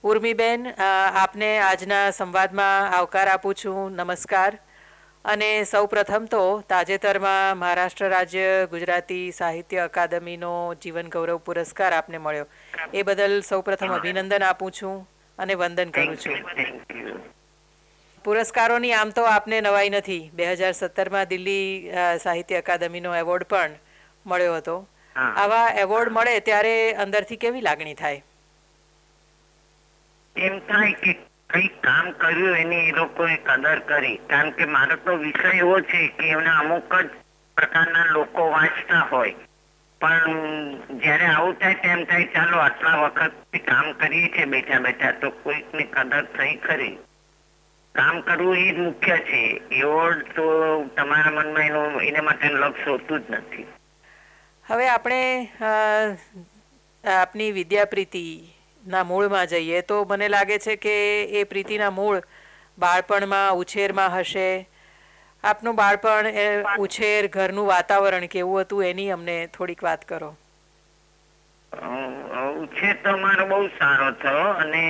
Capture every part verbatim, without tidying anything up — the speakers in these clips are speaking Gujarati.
ઉર્મીબેન, આપને આજના સંવાદમાં આવકાર આપું છું. નમસ્કાર. અને સૌ પ્રથમ તો તાજેતરમાં મહારાષ્ટ્ર રાજ્ય ગુજરાતી સાહિત્ય અકાદમીનો જીવન ગૌરવ પુરસ્કાર આપને મળ્યો, એ બદલ સૌ પ્રથમ અભિનંદન આપું છું અને વંદન કરું છું. પુરસ્કારોની આમ તો આપને નવાઈ નથી. બે હજાર સત્તરમાં દિલ્હી સાહિત્ય અકાદમીનો એવોર્ડ પણ મળ્યો હતો. આવા એવોર્ડ મળે ત્યારે અંદરથી કેવી લાગણી થાય? એમ થાય કે કઈ કામ કર્યું એની એ લોકોએ કદર કરી. કારણ કે મારો તો વિષય એવો છે કે એના અમુક જ પ્રકારના લોકો વાંચતા હોય, પણ જયારે આવું થાય તેમ થાય ચાલો આટલા વખત કામ કરીએ છીએ બેઠા બેઠા તો કોઈકની કદર થઈ ખરી. કામ કરવું એ જ મુખ્ય છે. એવોર્ડ તો તમારા મનમાં એનું એના માટે લક્ષ હોતું જ નથી. હવે આપણે આપની વિદ્યાપ્રીતિ ના મૂળમાં જઈએ તો મને લાગે છે કે એ પ્રીતિના મૂળ બાળપણમાં ઉછેરમાં હશે. આપનું બાળપણ, એ ઉછેર, ઘરનું વાતાવરણ કેવું હતું એની અમને થોડીક વાત કરો. ઉછેર તો મારો બહુ સારો થયો અને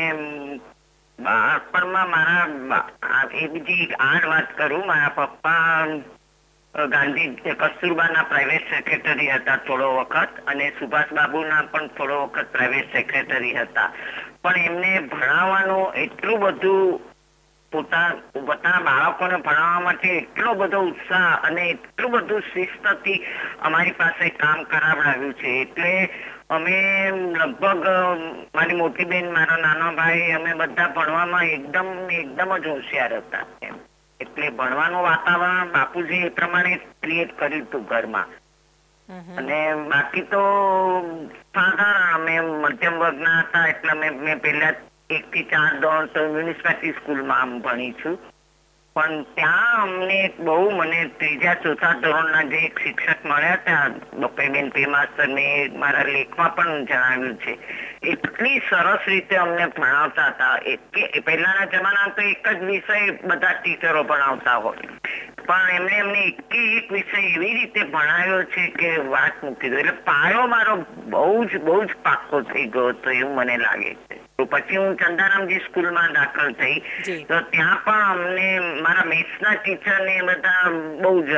બાળપણમાં મારા એ બીજી આઠ વાત કરું. મારા પપ્પા ગાંધી કસ્તુરબાના પ્રાઇવેટ સેક્રેટરી હતા થોડો વખત, અને સુભાષ બાબુના પણ થોડો વખત પ્રાઇવેટ સેક્રેટરી હતા. પણ એમને ભણાવવાનું એટલું બધું, પોતા પોતાના બાળકોને ભણાવવા માટે એટલો બધો ઉત્સાહ અને એટલું બધું શિસ્તથી અમારી પાસે કામ કરાવડાવ્યું છે. એટલે અમે લગભગ મારી મોટી બેન, મારો નાનો ભાઈ, અમે બધા ભણવામાં એકદમ એકદમ જ હોશિયાર હતા. એમ એટલે ભણવાનું વાતાવરણ બાપુજી એ પ્રમાણે ક્રિએટ કર્યું હતું ઘરમાં. અને બાકી તો સાધારણ અમે મધ્યમ વર્ગના હતા. એટલે મેં પેલા એક થી ચાર ધોરણ તો મ્યુનિસિપાલિટી સ્કૂલમાં આમ ભણી છું. પણ ત્યાં અમને બહુ, મને ત્રીજા ચોથા ધોરણના જે એક શિક્ષક મળ્યા હતા, બપેબેન પે માસ્તર, ને મારા લેખમાં પણ જણાવ્યું છે, એટલી સરસ રીતે અમને ભણાવતા હતા. એટલે પહેલાના જમાના તો એક જ વિષય બધા ટીચરો ભણાવતા હોય, પણ એમને એમને એક એક વિષય એવી રીતે ભણાવ્યો છે કે વાત મૂકી દો. એટલે પાયો મારો બહુ જ બહુ જ પાક્કો થઈ ગયો હતો એવું મને લાગે છે. પછી હું ચંદારામજી સ્કૂલમાં દાખલ થઈ તો ત્યાં પણ અમને મારા મેથ્સના ટીચર ને બધા બહુ જ,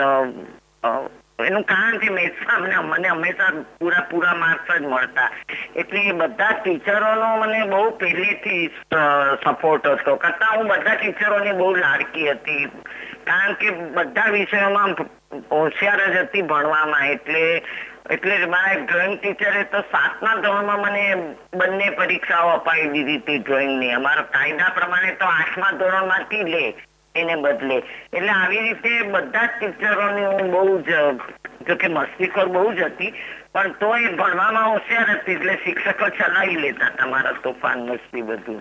એનું કારણ કે મેથ્સમાં અમને મને હંમેશા પૂરા પૂરા માર્ક્સ જ મળતા. એટલે એ બધા ટીચરોનો મને બહુ પહેલેથી સપોર્ટ હતો. કરતા હું બધા ટીચરોની બહુ લાડકી હતી, કારણ કે બધા વિષયોમાં હોશિયાર જ હતી ભણવામાં. એટલે એટલે મારા ડ્રોઈંગ ટીચરે તો સાતમા ધોરણમાં મને બંને પરીક્ષાઓ અપાવી દીધી હતી ડ્રોઈંગની. અમારા કાયદા પ્રમાણે તો આઠમા ધોરણમાંથી લે એને બદલે. એટલે આવી રીતે બધા જ ટીચરોની હું બહુ જ, જોકે મસ્તીખોર બહુ જ હતી, પણ તો એ ભણવામાં હોશિયાર હતી. એટલે શિક્ષકો ચલાવી લેતા તમારા તોફાન મસ્તી બધું.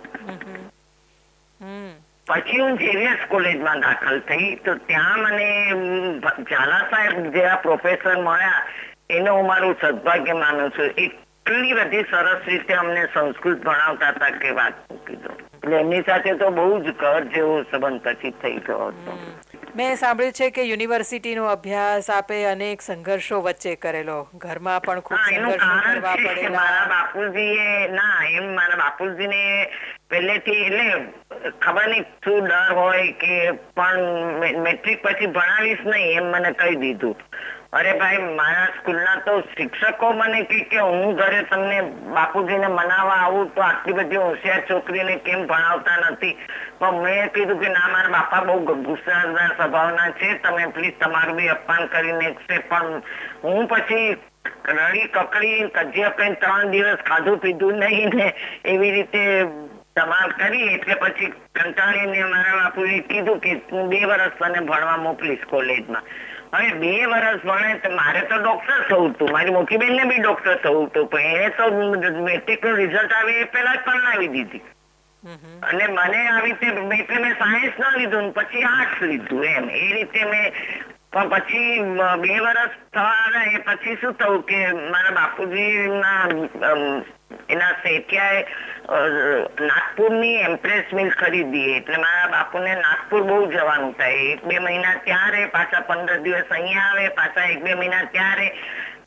પછી હું જેવીએસ કોલેજમાં દાખલ થઈ તો ત્યાં મને ઝાલા સાહેબ જેવા પ્રોફેસર મળ્યા, એનો હું મારું સદભાગ્ય માનું છું. એટલી બધી સરસ રીતે અમને સંસ્કૃત ભણાવતા હતા કે વાત મૂકી દો. એટલે એમની સાથે તો બહુ જ ઘર જેવો સંબંધ પછી થઈ ગયો હતો. મેં સાંભળ્યું છે કે યુનિવર્સિટીનો અભ્યાસ આપે અનેક સંઘર્ષો વચ્ચે કરેલો, ઘરમાં પણ ખૂબ સંઘર્ષો કરવા પડેલા. મારા બાપુજીએ ના એમ મારા બાપુજીને પહેલેથી એટલે ખબર નહીં શું ડર હોય કે, પણ મેટ્રિક પછી ભણાવીશ નહીં એમ મને કહી દીધું. અરે ભાઈ, મારા સ્કૂલના તો શિક્ષકો મને કે હું ઘરે તમને બાપુજીને મનાવવા આવું તો આટલી બધી હોશિયાર છોકરીને કેમ ભણાવતા નથી. પણ મેં કીધું કે ના, મારા બાપા બહુ ગુસ્સાદાર સ્વભાવના છે, તમે પ્લીઝ તમારું બી અપમાન કરીને છે. પણ હું પછી રડી કકડી કજિયા કઈ ત્રણ દિવસ ખાધું પીધું નહીં ને એવી રીતે ધમાલ કરી. એટલે પછી કંટાળીને મારા બાપુએ કીધું કે હું બે વર્ષ તને ભણવા મોકલીશ કોલેજમાં. હવે બે વર્ષ ભણે તો મારે તો ડોક્ટર થવું હતું, મારી મોટી બેન ને બી ડોક્ટર થવું હતું, પણ એને તો મેટ્રિક નું રિઝલ્ટ આવે એ પેલા જ પરણાવી દીધી. અને મને આવી રીતે એટલે મેં સાયન્સ ના લીધું, પછી આર્ટ્સ લીધું. એમ એ રીતે મેં, પણ પછી બે વર્ષ થવા એ પછી શું થયું કે મારા બાપુજી ના એના શેઠિયાએ નાગપુરની એમ્પ્રેસ મિલ ખરીદી. એટલે મારા બાપુને નાગપુર બહુ જવાનું થાય. એક બે મહિના ત્યાં રહે, પાછા પંદર દિવસ અહીંયા આવે, પાછા એક બે મહિના ત્યાં રહે.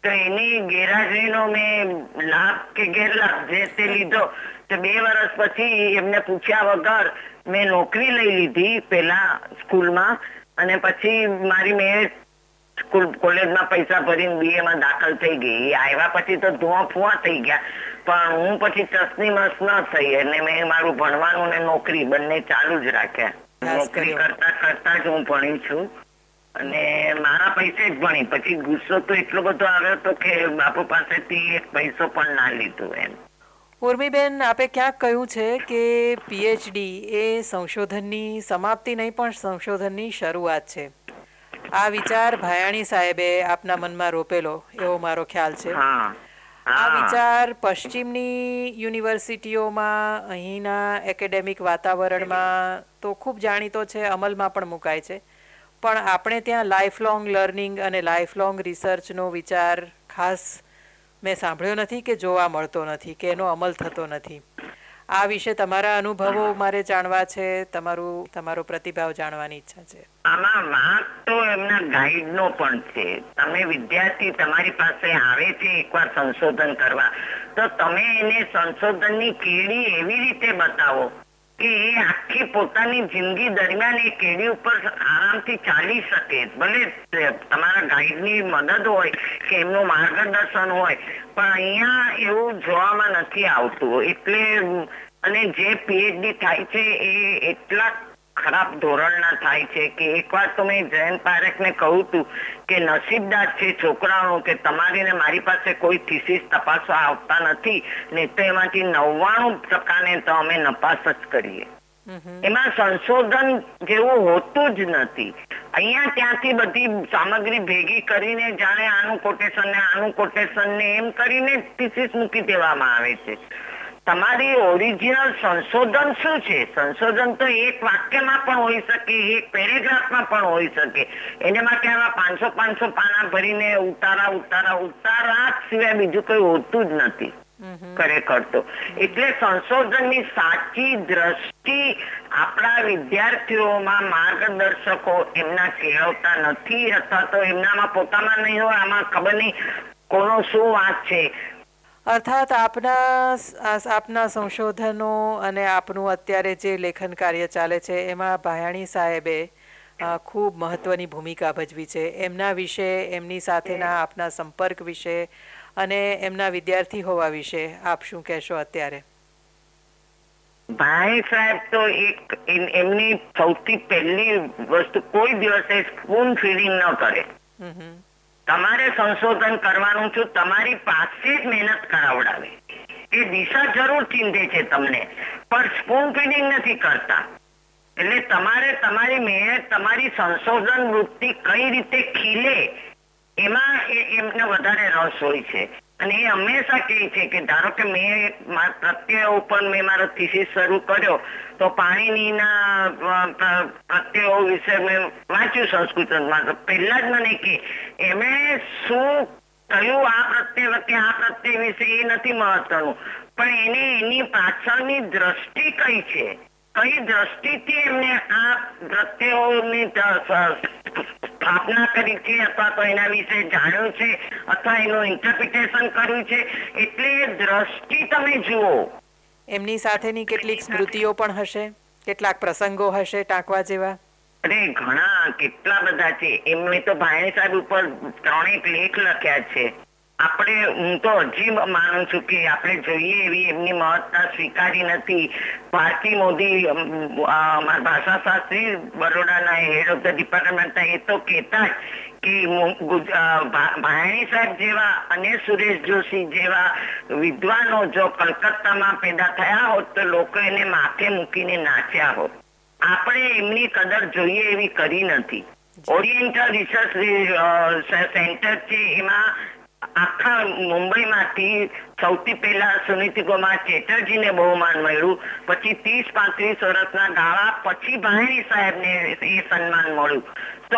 તો એની ગેરહાજરીનો મેં લાભ કે ગેરલાભ જે તે લીધો. તો બે વર્ષ પછી એમને પૂછ્યા વગર મેં નોકરી લઈ લીધી પેલા સ્કૂલમાં, અને પછી મારી મેં સ્કૂલ કોલેજમાં પૈસા ભરીને બીએ માં દાખલ થઈ ગઈ. આવ્યા પછી તો ધુઆ ફુઆ થઈ ગયા, પણ હું પછી ચસની મસ ન થઈ અને મેં મારું ભણવાનું ને નોકરી બંને ચાલુ જ રાખ્યા. નોકરી કરતા કરતા જ હું ભણી છું અને મારા પૈસે જ ભણી. પછી ગુસ્સો તો એટલો બધો આવ્યો હતો કે બાપુ પાસેથી એક પૈસો પણ ના લીધો એમ. ઉર્મીબેન, આપે ક્યાંક કહ્યું છે કે પીએચડી એ સંશોધનની સમાપ્તિ નહીં પણ સંશોધનની શરૂઆત છે. આ વિચાર ભાયાણી સાહેબે આપના મનમાં રોપેલો એવો મારો ખ્યાલ છે. આ વિચાર પશ્ચિમની યુનિવર્સિટીઓમાં અહીંના એકેડેમિક વાતાવરણમાં તો ખૂબ જાણીતો છે, અમલમાં પણ મુકાય છે, પણ આપણે ત્યાં લાઈફ લોંગ લર્નિંગ અને લાઈફ લોંગ રિસર્ચનો વિચાર ખાસ મેં સાંભળ્યો નથી કે જોવા મળતો નથી કે એનો અમલ થતો નથી. આ વિશે તમારા અનુભવો મારે જાણવા છે, તમારું તમારો પ્રતિભાવ જાણવાની ઈચ્છા છે. આમાં વાંક તો એમના ગાઈડ નો પણ છે. તમે વિદ્યાર્થી તમારી પાસે આવે છે એકવાર સંશોધન કરવા, તો તમે એને સંશોધનની કેડી એવી રીતે બતાવો કે એ આખી પોતાની જિંદગી દરમિયાન એ કેડી ઉપર આરામથી ચાલી શકે. ભલે તમારા ગાઈડની મદદ હોય કે એમનું માર્ગદર્શન હોય, પણ અહીંયા એવું જોવામાં નથી આવતું. એટલે અને જે પીએચડી થાય છે એ એટલા ખરાબ ધોરણના થાય છે કે એકવાર તો મેં જયંત પારેખને કહું હતું કે નસીબદાર છે છોકરાઓ કે તમારી ને મારી પાસે કોઈ થીસીસ તપાસવા આવતા નથી, ને તો એમાંથી નવ્વાણું ટકાને તો અમે નપાસ જ કરીએ. એમાં સંશોધન જેવું હોતું જ નથી. અહીંયા ત્યાંથી બધી સામગ્રી ભેગી કરીને જાણે આનું કોટેશન ને આનું કોટેશન ને એમ કરીને થીસીસ મૂકી દેવામાં આવે છે. તમારી ઓરિજિનલ સંશોધન શું છે? સંશોધન તો એક વાક્યમાં પણ હોઈ શકે, એક પેરેગ્રાફમાં પણ હોઈ શકે. એને માટે આવા પાંચસો પાંચસો પાના ભરીને ઉતારા ઉતારા ઉતારા સિવાય બીજું કઈ હોતું જ નથી ખરેખર તો. એટલે સંશોધનની સાચી દ્રષ્ટિ આપણા વિદ્યાર્થીઓમાં માર્ગદર્શકો એમના કેળવતા નથી, અથવા તો એમનામાં પોતામાં નહીં હોય. આમાં ખબર નહીં કોનો શું વાત છે. અર્થાત આપના આપના સંશોધનો અને આપનું અત્યારે જે લેખન કાર્ય ચાલે છે એમાં ભાયાણી સાહેબે ખૂબ મહત્વની ભૂમિકા ભજવી છે. એમના વિશે, એમની સાથેના આપના સંપર્ક વિશે અને એમના વિદ્યાર્થી હોવા વિશે આપ શું કહેશો અત્યારે? ભાઈ સાહેબ તો એક એમની સૌથી પહેલી વસ્તુ, કોઈ દિવસે સ્પૂન ફીડિંગ ન કરે. તમારે સંશોધન કરવાનું છું, તમારી પાસે જ મહેનત કરાવડાવે. એ દિશા જરૂર ચીંધે છે તમને, પણ સ્પૂન ફીડિંગ નથી કરતા. એટલે તમારે તમારી મહેનત, તમારી સંશોધન વૃત્તિ કઈ રીતે ખીલે એમાં એમને વધારે રસ હોય છે. અને એ હંમેશા કહે છે કે ધારો કે મેં પ્રત્યયો ઉપર મેં મારો થીસીસ શરૂ કર્યો, તો પાણીનીના પ્રત્યયો વિશે મેં વાંચ્યું સંસ્કૃતમાં, તો પહેલા જ મને કે એમણે શું કહ્યું આ પ્રત્યય કે આ પ્રત્યય વિશે એ નથી મહત્વનું, પણ એને એની પાછળની દ્રષ્ટિ કઈ છે, કઈ દ્રષ્ટિથી એમને આ પ્રત્યયોની સ્થાપના કરી છે, અથવા તો એના વિશે જાણ્યું છે, અથવા એનું ઇન્ટરપ્રિટેશન કર્યું છે. એટલે દ્રષ્ટિ તમે જુઓ. એમની સાથેની કેટલીક સ્મૃતિઓ પણ હશે, કેટલાક પ્રસંગો હશે ટાંકવા જેવા? અરે ઘણા, કેટલા બધા છે. એમને તો ભાયાણી સાહેબ ઉપર ત્રણેક લેખ લખ્યા છે. આપણે, હું તો હજી માનું છું કે આપણે જોઈએ એવી એમની મહત્તા સ્વીકારી નથી. ભારતી મોદી ભાષા શાસ્ત્રી બરોડાના હેડ ઓફ ધ ડિપાર્ટમેન્ટ, એ તો કહેતા કે ભાયાણી સાહેબ જેવા અને સુરેશ જોશી જેવા વિદ્વાનો જો કલકત્તામાં પેદા થયા હોત તો લોકો એને માથે મૂકીને નાચ્યા હોત. આપણે એમની કદર જોઈએ એવી કરી નથી. ઓરિએન્ટલ રિસર્ચ સેન્ટર છે, એમાં આખા મુંબઈમાંથી સૌથી પહેલા સુનીતિ કુમાર ચેટર્જીને બહુમાન મળ્યું, પછી ત્રીસ પાંત્રીસ વર્ષના ગાળા પછી ભાયાણી સાહેબને એ સન્માન મળ્યું. તો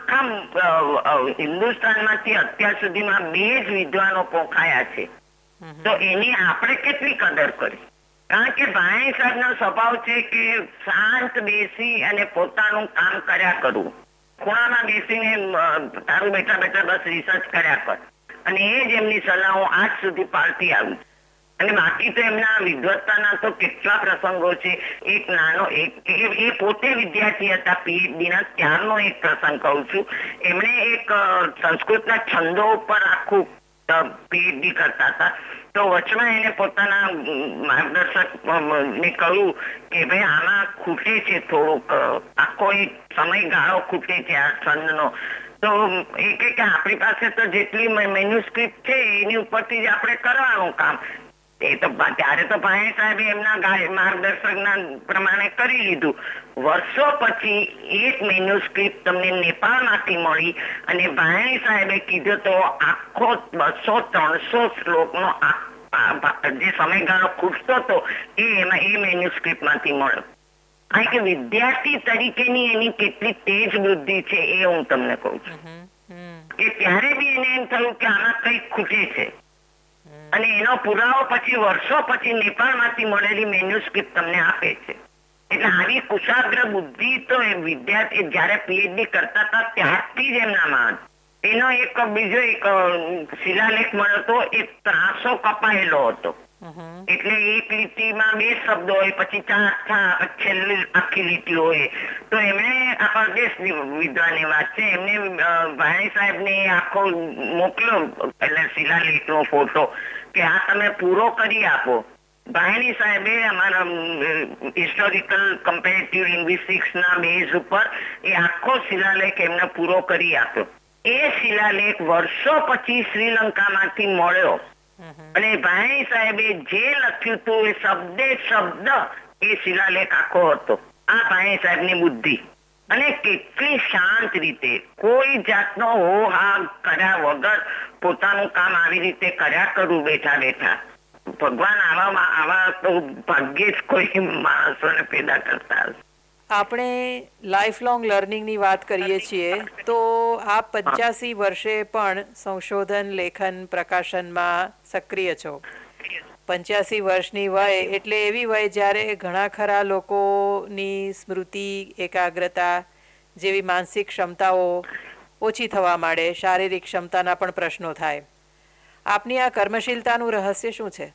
આખા હિન્દુસ્તાનમાંથી અત્યાર સુધીમાં બે જ વિદ્વાનો પોખાયા છે. તો એની આપણે કેટલી કદર કરી? કારણ કે ભાયાણી સાહેબનો સ્વભાવ છે કે શાંત બેસી અને પોતાનું કામ કર્યા કરવું. ખૂણામાં બેસીને તારું બેઠા બેઠા બસ રિસર્ચ કર્યા કર. અને એ જ એમની સલાહ હું આજ સુધી પાળતી આવી. અને બાકી તો એમના વિદ્વત્તાના તો કેટલા પ્રસંગો છે. એક નાનો એક એ પોતે વિદ્યાર્થી હતા પીએચડી ના, ત્યારનો એક પ્રસંગ કહું છું. એમણે એક સંસ્કૃતના છંદો ઉપર આખું પીએચડી કરતા હતા. તો વચમાં એને પોતાના માર્ગદર્શક ને કહ્યું કે ભાઈ આમાં ખૂટે છે થોડુંક, આખો એક સમયગાળો ખૂટે છે આ છંદનો. તો એ કે આપણી પાસે તો જેટલી મેન્યુસ્ક્રિપ્ટ છે એની ઉપરથી જ આપણે કરવાનું કામ. એ તો ત્યારે તો ભાઈ સાહેબે એમના માર્ગદર્શકના પ્રમાણે કરી લીધું. વર્ષો પછી એક મેન્યુસ્ક્રિપ્ટ તમને નેપાળમાંથી મળી અને ભાઈ સાહેબે કીધું તો આખો બસો ત્રણસો શ્લોકનો જે સમયગાળો ખૂટતો હતો એ એમાં એ મેન્યુસ્ક્રિપ્ટ માંથી મળ્યો. કારણ કે વિદ્યાર્થી તરીકેની એની કેટલી તેજ વૃદ્ધિ છે એ હું તમને કહું છું. કે ત્યારે બી એને એમ થયું કે આમાં કઈક ખૂટે છે અને એનો પુરાવો પછી વર્ષો પછી નેપાળ માંથી મળેલી મેન્યુસ્ક્રિપ્ટ તમને આપે છે. એટલે આવી કુશાગ્ર બુદ્ધિ તો એ વિદ્યાર્થી જયારે પીએચડી કરતા હતા ત્યારથી જ એમનામાં. એનો એક બીજો એક શિલાલેખ મળ્યો હતો, એ ત્રાસો કપાયેલો હતો. એટલે એક લીટીમાં બે શબ્દો હોય, પછી ચાર થા છેલ્લી આખી લીટી હોય. તો એમણે આ પરદેશ વિદ્વાની વાત છે, એમને ભાઈ સાહેબ ને આખો મોકલ્યો એટલે શિલાલેખ નો ફોટો કે આ તમે પૂરો કરી આપો. ભાઈની સાહેબે અમારા હિસ્ટોરિકલ કમ્પેરેટિવ લિંગ્વિસ્ટિક્સ ના બેઝ ઉપર એ આખો શિલાલેખ એમને પૂરો કરી આપ્યો. એ શિલાલેખ વર્ષો પછી શ્રીલંકામાંથી મળ્યો અને ભાઈ સાહેબે જે લખ્યું હતું એ શબ્દે શબ્દ એ શિલાલેખ આખો હતો. આ ભાઈ સાહેબ ની બુદ્ધિ અને કેટલી શાંત રીતે કોઈ જાતનો હો હા કર્યા વગર પોતાનું કામ આવી રીતે કર્યા કરવું બેઠા બેઠા. ભગવાન આવા આવા તો ભાગ્યે જ કોઈ માણસોને પેદા કરતા હશે. આપણે લાઈફ લોંગ લર્નિંગની વાત કરીએ છીએ તો આપ પંચ્યાસી વર્ષે પણ સંશોધન લેખન પ્રકાશનમાં સક્રિય છો. પંચ્યાસી વર્ષની વય એટલે એવી વય જ્યારે ઘણા ખરા લોકોની સ્મૃતિ, એકાગ્રતા જેવી માનસિક ક્ષમતાઓ ઓછી થવા માંડે, શારીરિક ક્ષમતાના પણ પ્રશ્નો થાય. આપની આ કર્મશીલતાનું રહસ્ય શું છે?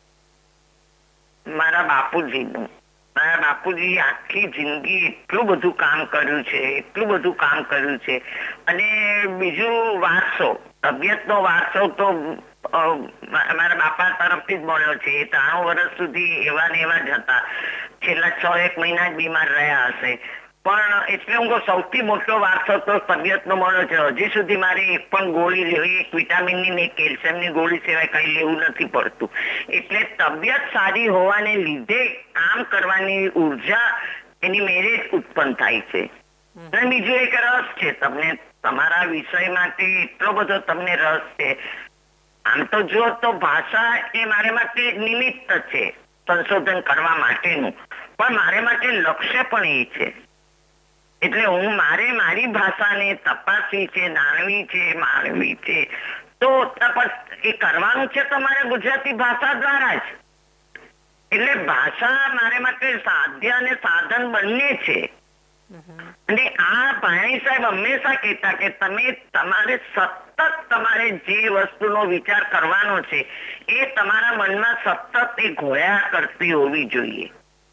મારા બાપુજીનું. મારા બાપુજી આખી જિંદગી એટલું બધું કામ કર્યું છે, એટલું બધું કામ કર્યું છે. અને બીજું વારસો, તબિયતનો વારસો તો મારા બાપા તરફથી જ મળ્યો છે. એ ત્રાણું વર્ષ સુધી એવા ને એવા જ હતા. છેલ્લા છ એક મહિના જ બીમાર રહ્યા હશે. પણ એટલે હું સૌથી મોટો વારસો તો તબિયતનો મળ્યો છે. હજી સુધી મારે એક પણ ગોળી લેવી, એક વિટામિનની ને કેલ્શિયમની ગોળી સિવાય કઈ લેવું નથી પડતું. એટલે તબિયત સારી હોવાને લીધે કામ કરવાની ઉર્જા એની મેરે જ ઉત્પન્ન થાય છે. અને બીજું એક રસ છે તમને, તમારા વિષય માટે એટલો બધો તમને રસ છે. આમ તો જો તો ભાષા એ મારે માટે નિમિત્ત છે સંશોધન કરવા માટેનું, પણ મારે માટે લક્ષ્ય પણ એ છે. એટલે હું મારે મારી ભાષાને તપાસવી છે, જાણવી છે, માણવી છે. તો એ કરવાનું છે તો મારે ગુજરાતી ભાષા દ્વારા જ. એટલે ભાષા મારે માટે સાધ્ય અને સાધન બંને છે. અને આ ભાઈ સાહેબ હંમેશા કહેતા કે તમે તમારે સતત તમારે જે વસ્તુનો વિચાર કરવાનો છે એ તમારા મનમાં સતત એ ઘોળ્યા કરતી હોવી જોઈએ.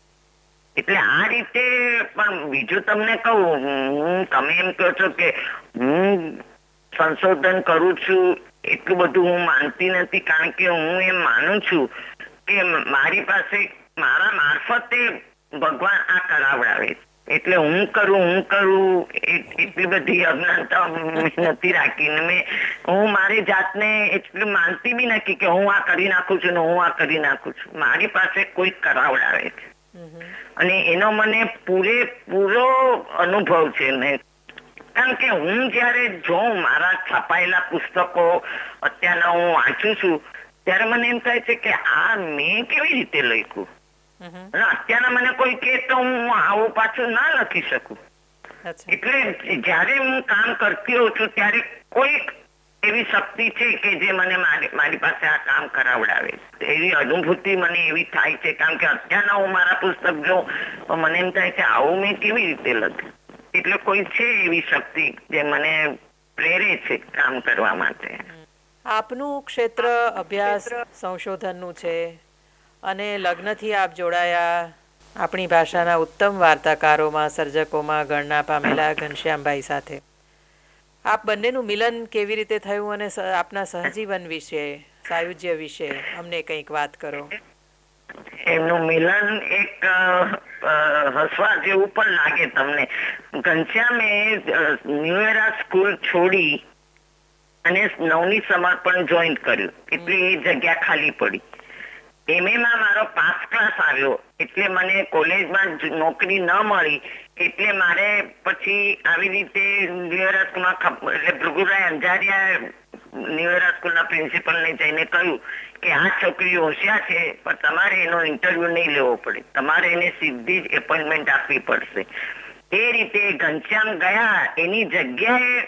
એટલે આ રીતે. પણ બીજું તમને કહું, હું તમે એમ કહો છો કે હું સંશોધન કરું છું એટલું બધું હું માનતી નથી. કારણ કે હું એમ માનું છું કે મારી પાસે મારા મારફતે ભગવાન આ કરાવડાવે. એટલે હું કરું હું કરું એટલી બધી અજ્ઞાનતા નથી રાખીને મેં હું મારી જાતને એટલું માનતી બી નથી કે હું આ કરી નાખું છું ને હું આ કરી નાખું છું. મારી પાસે કોઈ કરાવડાવે છે અને એનો મને પૂરેપૂરો અનુભવ છે ને. કારણ કે હું જયારે જોઉં મારા છપાયેલા પુસ્તકો અત્યારના હું વાંચું છું ત્યારે મને એમ થાય છે કે આ મેં કેવી રીતે લખ્યું. અત્યારના મને કોઈ કે તો હું આવું પાછું ના લખી શકું. એટલે જયારે હું કામ કરતી હોઉં છું ત્યારે કોઈક એવી શક્તિ છે કે જે મને મારી પાસે આ કામ કરાવડાવે. એવી અનુભૂતિ મને એવી થાય છે. કારણ કે અત્યારના હું મારા પુસ્તક જો મને એમ થાય કે આવું મેં કેવી રીતે લખ્યું. એટલે કોઈ છે એવી શક્તિ જે મને પ્રેરે છે કામ કરવા માટે. આપનું ક્ષેત્ર અભ્યાસ સંશોધનનું છે અને લગ્નથી આપ જોડાયા આપણી ભાષાના ઉત્તમ વાર્તાકારોમાં સર્જકોમાં ગણના પામેલા ઘનશ્યામભાઈ સાથે. આપ બંનેનું મિલન કેવી રીતે થયું અને આપના સહજીવન વિશે, સાયુજ્ય વિશે અમને કંઈક વાત કરો. એમનું મિલન એક હસવા જેવું પણ લાગે તમને. ઘનશ્યામે ન્યુ સ્કૂલ છોડી અને નવની સમર્પણ જોઈન કર્યું એટલે એ જગ્યા ખાલી પડી. એમએમાં મારો પાસ ક્લાસ આવ્યો એટલે મને કોલેજમાં નોકરી ન મળી એટલે મારે પછી આવી રીતે ન્યુએરા સ્કૂલમાં એટલે ભૃગુરાય અંજારિયા ન્યુએરા સ્કૂલના પ્રિન્સિપલને જઈને કહ્યું કે આ છોકરી હોશિયાર છે પણ તમારે એનો ઇન્ટરવ્યુ નહીં લેવો પડે, તમારે એને સીધી જ એપોઇન્ટમેન્ટ આપવી પડશે. એ રીતે ઘનશ્યામ ગયા, એની જગ્યાએ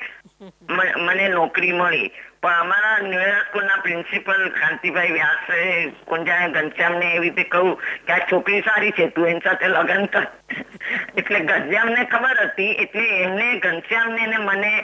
મને નોકરી મળી. પણ અમારા ન્યુએરા સ્કૂલના પ્રિન્સિપલ કાંતિભાઈ વ્યાસે કુંજાએ ઘનશ્યામને એવી રીતે કહ્યું કે આ છોકરી સારી છે, તું એની સાથે લગ્ન કર. એટલે ઘનશ્યામને ખબર હતી એટલે એમને ઘનશ્યામને ને મને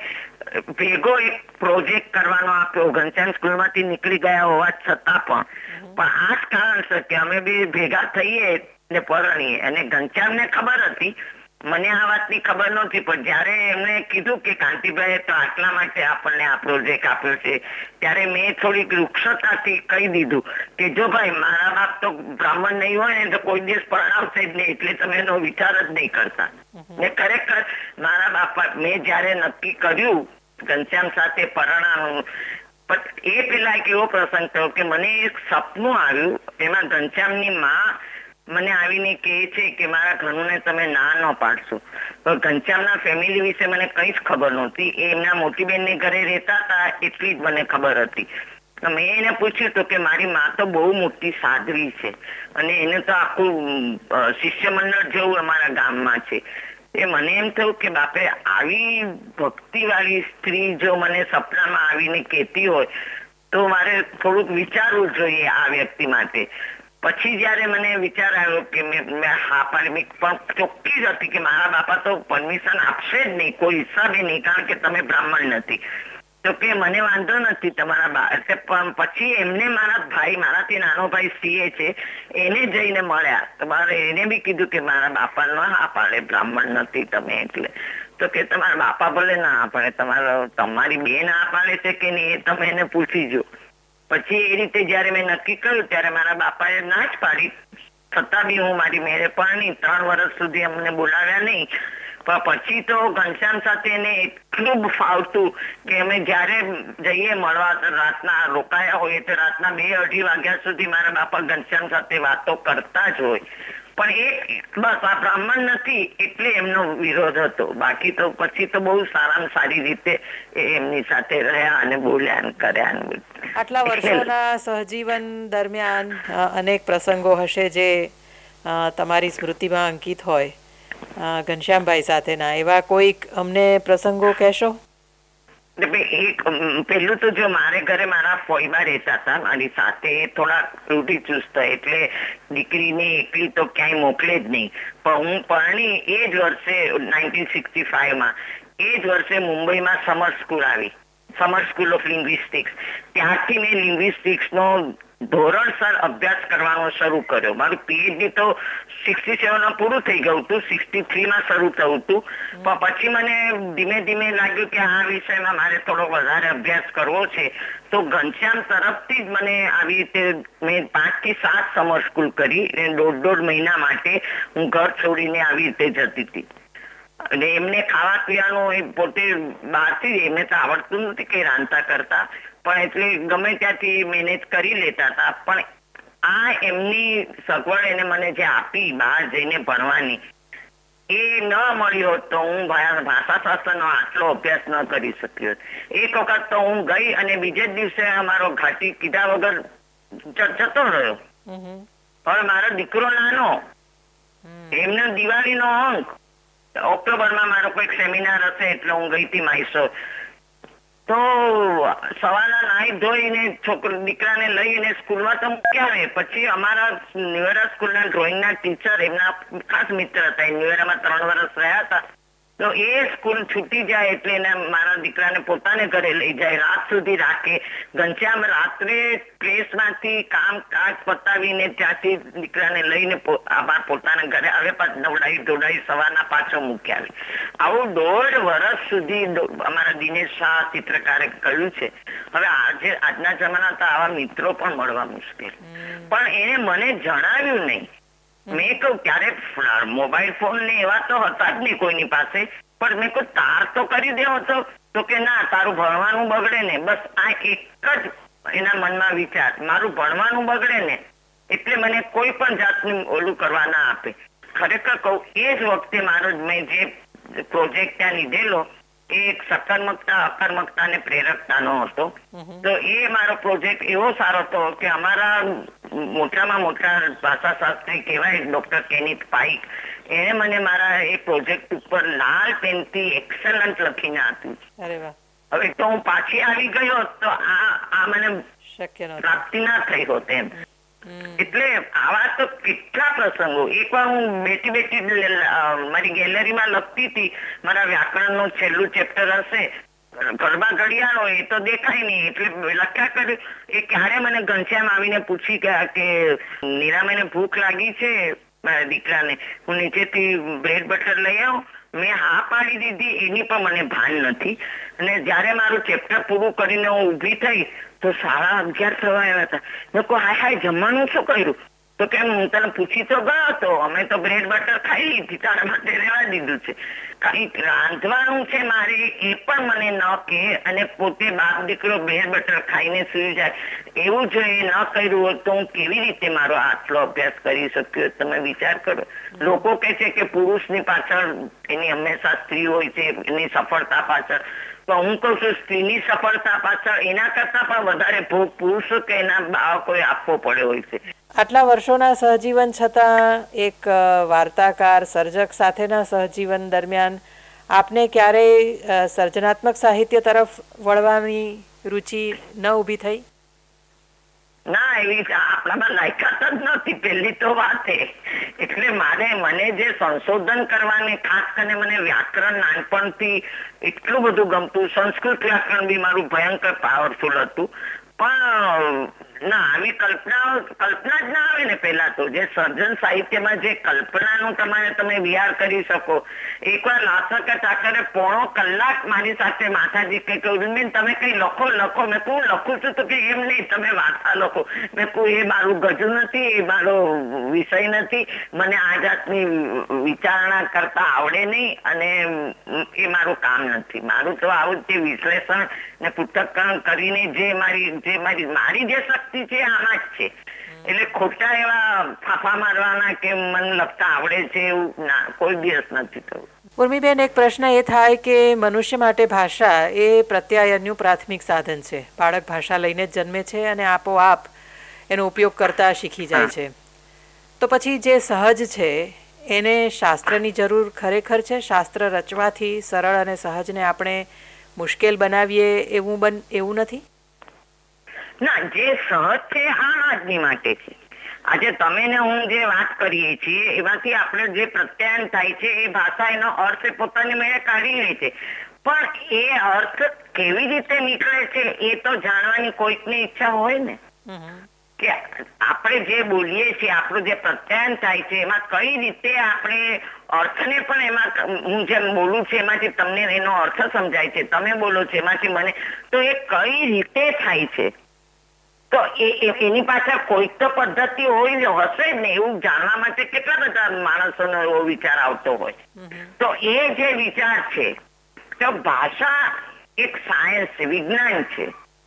ભેગો એક પ્રોજેક્ટ કરવાનો આપ્યો. ઘનશ્યામ સ્કૂલમાંથી નીકળી ગયા હોવા છતાં પણ પણ આ જ કારણસર કે અમે બી ભેગા થઈએ ને પરણીએ. અને ઘનશ્યામને ખબર હતી, મને આ વાતની ખબર નહોતી. પણ જયારે એમને કીધું કે કાંતિભાઈ તો આટલા માટે આપણને આ પ્રોજેક્ટ આપ્યો છે ત્યારે મેં થોડીક વૃક્ષતાથી કહી દીધું કે જો ભાઈ મારા બાપ તો બ્રાહ્મણ નહીં હોય ને તો કોઈ દિવસ પરણાવશે જ નહીં, એટલે તમે એનો વિચાર જ નહીં કરતા. ને ખરેખર મારા બાપા મેં જયારે નક્કી કર્યું ઘનશ્યામ સાથે પરણાનું, પણ એ પેલા એક એવો પ્રસંગ થયો કે મને એક સપનું આવ્યું. એમાં ઘનશ્યામની માં મને આવીને કહે છે કે મારા ઘરને તમે ના ન પાડશો. તો ઘનશ્યામના ફેમિલી વિશે મને કઈ જ ખબર નહોતી. એ એમના મોટી બેનને ઘરે રહેતા હતા એટલી જ મને ખબર હતી. મેં એને પૂછ્યું તો કે મારી માં તો બહુ મોટી સાધ્વી છે અને એને તો આખું શિષ્ય મંડળ જેવું અમારા ગામમાં છે. એ મને એમ થયું કે બાપે આવી ભક્તિ વાળી સ્ત્રી જો મને સપનામાં આવીને કહેતી હોય તો મારે થોડુંક વિચારવું જોઈએ આ વ્યક્તિ માટે. પછી જયારે મને વિચાર આવ્યો કે મેં હા પાડી, પણ ચોખ્ખી જ હતી કે મારા બાપા તો પરમિશન આપશે જ નહીં કોઈ હિસાબે નહીં, કારણ કે તમે બ્રાહ્મણ નથી. તો કે મને વાંધો નથી તમારા બા. પછી એમને મારા ભાઈ, મારાથી નાનો ભાઈ સીએ છે, એને જઈને મળ્યા. તો મારે એને બી કીધું કે મારા બાપા ન હા પાડે, બ્રાહ્મણ નથી તમે એટલે. તો કે તમારા બાપા ભલે ના હા પાડે, તમારો તમારી બેન હા પાડે છે કે નહીં એ તમે એને પૂછી જો. પછી એ રીતે જયારે મેં નક્કી કર્યું ત્યારે મારા બાપાએ ના જ પાડી. છતાં બી હું મારી મેરે પરણી ત્રણ વર્ષ સુધી અમને બોલાવ્યા નહીં. પણ પછી તો ઘનશ્યામ સાથે એને એટલું ફાવતું કે અમે જયારે જઈએ મળવા રાતના રોકાયા હોઈએ તો રાતના બે અઢી વાગ્યા સુધી મારા બાપા ઘનશ્યામ સાથે વાતો કરતા જ હોય. પણ એ બસ આ બ્રાહ્મણ નથી એટલે એમનો વિરોધ હતો. બાકી તો પછી તો બહુ સારામાં સારી રીતે એમની સાથે રહ્યા અને બોલ્યા ને કર્યા. આટલા વર્ષોના સહજીવન દરમિયાન અનેક પ્રસંગો હશે જે તમારી સ્મૃતિમાં અંકિત હોય ઘનશ્યામભાઈ સાથેના. એવા કોઈક અમને પ્રસંગો કહેશો? એક પેલું તો જો મારે ઘરે મારા ફોઈબા રહેતા હતા મારી સાથે, થોડા રૂઢિચુસ્ત એટલે દીકરીને એકલી તો ક્યાંય મોકલે જ નહીં. પણ હું પરણી એ જ વર્ષે નાઇન્ટીન સિક્સટી ફાઈવ માં એ જ વર્ષે મુંબઈમાં સમર સ્કૂલ આવી, સમર સ્કૂલ ઓફ લિંગ્વિસ્ટિક્સ. ત્યારથી મેં લિંગ્વિસ્ટિક્સ નો ધોરણસર અભ્યાસ કરવાનો શરૂ કર્યો. મારું પીએચડી તો સિક્સટી સેવન માં પૂરું થઈ ગયું હતું, સિક્સટી થ્રી માં શરૂ થયું હતું. પણ પછી મને ધીમે ધીમે લાગ્યું કે આ વિષયમાં મારે થોડો વધારે અભ્યાસ કરવો છે. તો ઘનશ્યામ તરફથી જ મને આવી રીતે મેં પાંચ થી સાત સમર સ્કૂલ કરી અને દોઢ દોઢ મહિના માટે હું ઘર છોડીને આવી રીતે જતી હતી. અને એમને ખાવા પીવાનું એ પોતે બહારથી, એમને તો આવડતું નથી કે રાંધતા કરતા, પણ એટલે ગમે ત્યાંથી મેનેજ કરી લેતા હતા. પણ આ એમની સગવડ એને મને જે આપી બહાર જઈને ભણવાની, એ ન મળી હોત તો હું ભાષા શાસ્ત્રનો આટલો અભ્યાસ ન કરી શક્યો. એક વખત તો હું ગઈ અને બીજે જ દિવસે અમારો ઘાટી કીધા વગર જતો રહ્યો. હવે મારો દીકરો નાનો, એમને દિવાળીનો અંક, ઓક્ટોબરમાં મારો કોઈક સેમિનાર હશે એટલે હું ગઈ હતી મૈસૂર. તો સવારના નાઈ ધોઈને છોકરો દીકરાને લઈને સ્કૂલમાં તો મૂક્યા આવે. પછી અમારા ન્યુએરા સ્કૂલના ડ્રોઈંગના ટીચર એમના ખાસ મિત્ર હતા, ન્યુએરામાં ત્રણ વર્ષ રહ્યા હતા. તો એ સ્કૂલ છૂટી જાય એટલે એને મારા દીકરાને પોતાને ઘરે લઈ જાય, રાત સુધી રાખે. ઘનશ્યામ રાત્રે પ્રેસમાંથી કામ કાજ પતાવીને ત્યાંથી દીકરાને લઈને આભાર પોતાના ઘરે આવે, પાછું નવડાવી ધોડાવી સવારના પાછો મૂકી આવે. આવું દોઢ વર્ષ સુધી અમારા દિનેશ શાહ ચિત્રકારે કર્યું છે. હવે આજે આજના જમાના તો આવા મિત્રો પણ મળવા મુશ્કેલ, પણ એને મને જણાવ્યું નહીં. મેં કહું ક્યારે મોબાઈલ ફોન ને એવા તો હતા જ નહીં કોઈની પાસે, પણ મેં કહું તાર તો કરી દેવો હતો. તો કે ના, તારું ભણવાનું બગડે ને, બસ આ એક જ એના મનમાં વિચાર, મારું ભણવાનું બગડે ને એટલે મને કોઈ પણ જાતનું ઓલું કરવા ના આપે. ખરેખર કહું એ જ વખતે મારો મેં જે પ્રોજેક્ટ ત્યાં લીધેલો એ એક સકારાત્મકતા અકર્મકતા અને પ્રેરકતાનો હતો. તો એ મારો પ્રોજેક્ટ એવો સારો હતો કે અમારા મોટામાં મોટા ભાષાશાસ્ત્રી કહેવાય ડોક્ટર કેનિથ પાઇક, એને મને મારા એ પ્રોજેક્ટ ઉપર લાલ પેનથી એક્સલન્ટ લખીને આપ્યું. અરે વાહ. હવે તો હું પાછી આવી ગયો તો આ આ મને શક્ય પ્રાપ્તિ ના થઈ હોત એમ. એટલે આવા તો કેટલા પ્રસંગો. એકવાર હું બેઠી બેઠી મારી ગેલેરીમાં લખતી હતી, મારા વ્યાકરણ નું છેલ્લું ચેપ્ટર હશે, ગરબા ઘડિયાળો એ તો દેખાય નહીં એટલે લખ્યા કર્યું. એ ક્યારે મને ઘનશ્યામ આવીને પૂછી ગયા કે નીરામાને ભૂખ લાગી છે મારા દીકરાને, હું નીચેથી બ્રેડ બટર લઈ આવું. મેં હા પાડી દીધી, એની પણ મને ભાન નથી. અને જયારે મારું ચેપ્ટર પૂરું કરીને હું ઉભી થઈ તો સાડા અગિયાર થવા આવ્યા હતા. મેં કહું હાય હાય જમવાનું શું કર્યું? તો કેમ હું તને પૂછી તો ગયો હતો, અમે તો બ્રેડ બટર ખાઈ લીધી, તારા માટે રહેવા દીધું છે. કઈક રાંધવાનું છે મારે એ પણ મને ન કહે, અને પોતે બાપ દીકરો બ્રેડ બટર ખાઈને સુઈ જાય. એવું જો એ ન કર્યું હોત તો હું કેવી રીતે મારો આટલો અભ્યાસ કરી શક્યો? તમે વિચાર કરો. લોકો કહે છે કે પુરુષની પાછળ એની હંમેશા સ્ત્રી હોય છે, એની સફળતા પાછળ. તો હું કઉ છું સ્ત્રીની સફળતા પાછળ એના કરતા પણ વધારે ભોગ પુરુષો કે એના બાળકોએ આપવો પડ્યો હોય છે. આટલા વર્ષોના સહજીવન છતાં એક વાર્તાકાર સર્જક સાથેના સહજીવન દરમિયાન આપને ક્યારેય સર્જનાત્મક સાહિત્ય તરફ વળવાની રુચિ ન ઊભી થઈ? ના, એવી આપણામાં લાયકાત જ નથી પેલી તો વાત. એટલે મારે મને જે સંશોધન કરવાને ખાસ કરીને મને વ્યાકરણ નાનપણથી એટલું બધું ગમતું. સંસ્કૃત વ્યાકરણ બી મારું ભયંકર પાવરફુલ હતું. પણ ના, આવી કલ્પના કલ્પના જ ના આવે ને. પેલા તો જે સર્જન સાહિત્યમાં જે કલ્પનાનું તમારે તમે વિહાર કરી શકો. એકવાર લાસકે ઠાકરે પોણો કલાક મારી સાથે માથાજી કઈ કહ્યું, બેન તમે કઈ લખો લખો. મેં કહું લખું છું તો કે એમ નહીં, તમે વાર્તા લખો. મેં કહું એ મારું ગજુ નથી, એ મારો વિષય નથી, મને આ જાતની વિચારણા કરતા આવડે નહીં, અને એ મારું કામ નથી. મારું તો આવું જે વિશ્લેષણ ને પૃથક્કરણ કરીને જે મારી જે મારી મારી જે શક્તિ છે આમાં જ છે. એટલે ખોટા એવા ફાફા મારવાના કે મને લખતા આવડે છે એવું ના, કોઈ દિવસ નથી થયું. ઉર્મિબેન, એક પ્રશ્ન એ થાય કે મનુષ્ય માટે ભાષા એ પ્રત્યાયનનું પ્રાથમિક સાધન છે. બાળક ભાષા લઈને જ જન્મે છે અને આપોઆપ એનો ઉપયોગ કરતા શીખી જાય છે. તો પછી જે સહજ છે એને શાસ્ત્રની જરૂર ખરેખર છે? શાસ્ત્ર રચવાથી સરળ અને સહજને આપણે મુશ્કેલ બનાવીએ એવું બન એવું નથી? ના, જે સહજ છે આમ આદમી માટે છે. આજે તમે ને હું જે વાત કરીએ છીએ એમાંથી આપણે જે પ્રત્યાયન થાય છે એ ભાષા એનો અર્થ પોતાની મેળે કાઢી લે છે. પણ એ અર્થ કેવી રીતે નીકળે છે એ તો જાણવાની કોઈકની ઈચ્છા હોય ને, કે આપણે જે બોલીએ છીએ, આપણું જે પ્રત્યાયન થાય છે એમાં કઈ રીતે આપણે અર્થને પણ એમાં, હું જેમ બોલું છું એમાંથી તમને એનો અર્થ સમજાય છે, તમે બોલો છો એમાંથી મને, તો એ કઈ રીતે થાય છે? તો એની પાછળ કોઈક તો પદ્ધતિ હોય હશે જ ને. એવું જાણવા માટે કેટલા બધા માણસોનો એવો વિચાર આવતો હોય. તો એ જે વિચાર છે, તો ભાષા એક સાયન્સ છે, વિજ્ઞાન છે.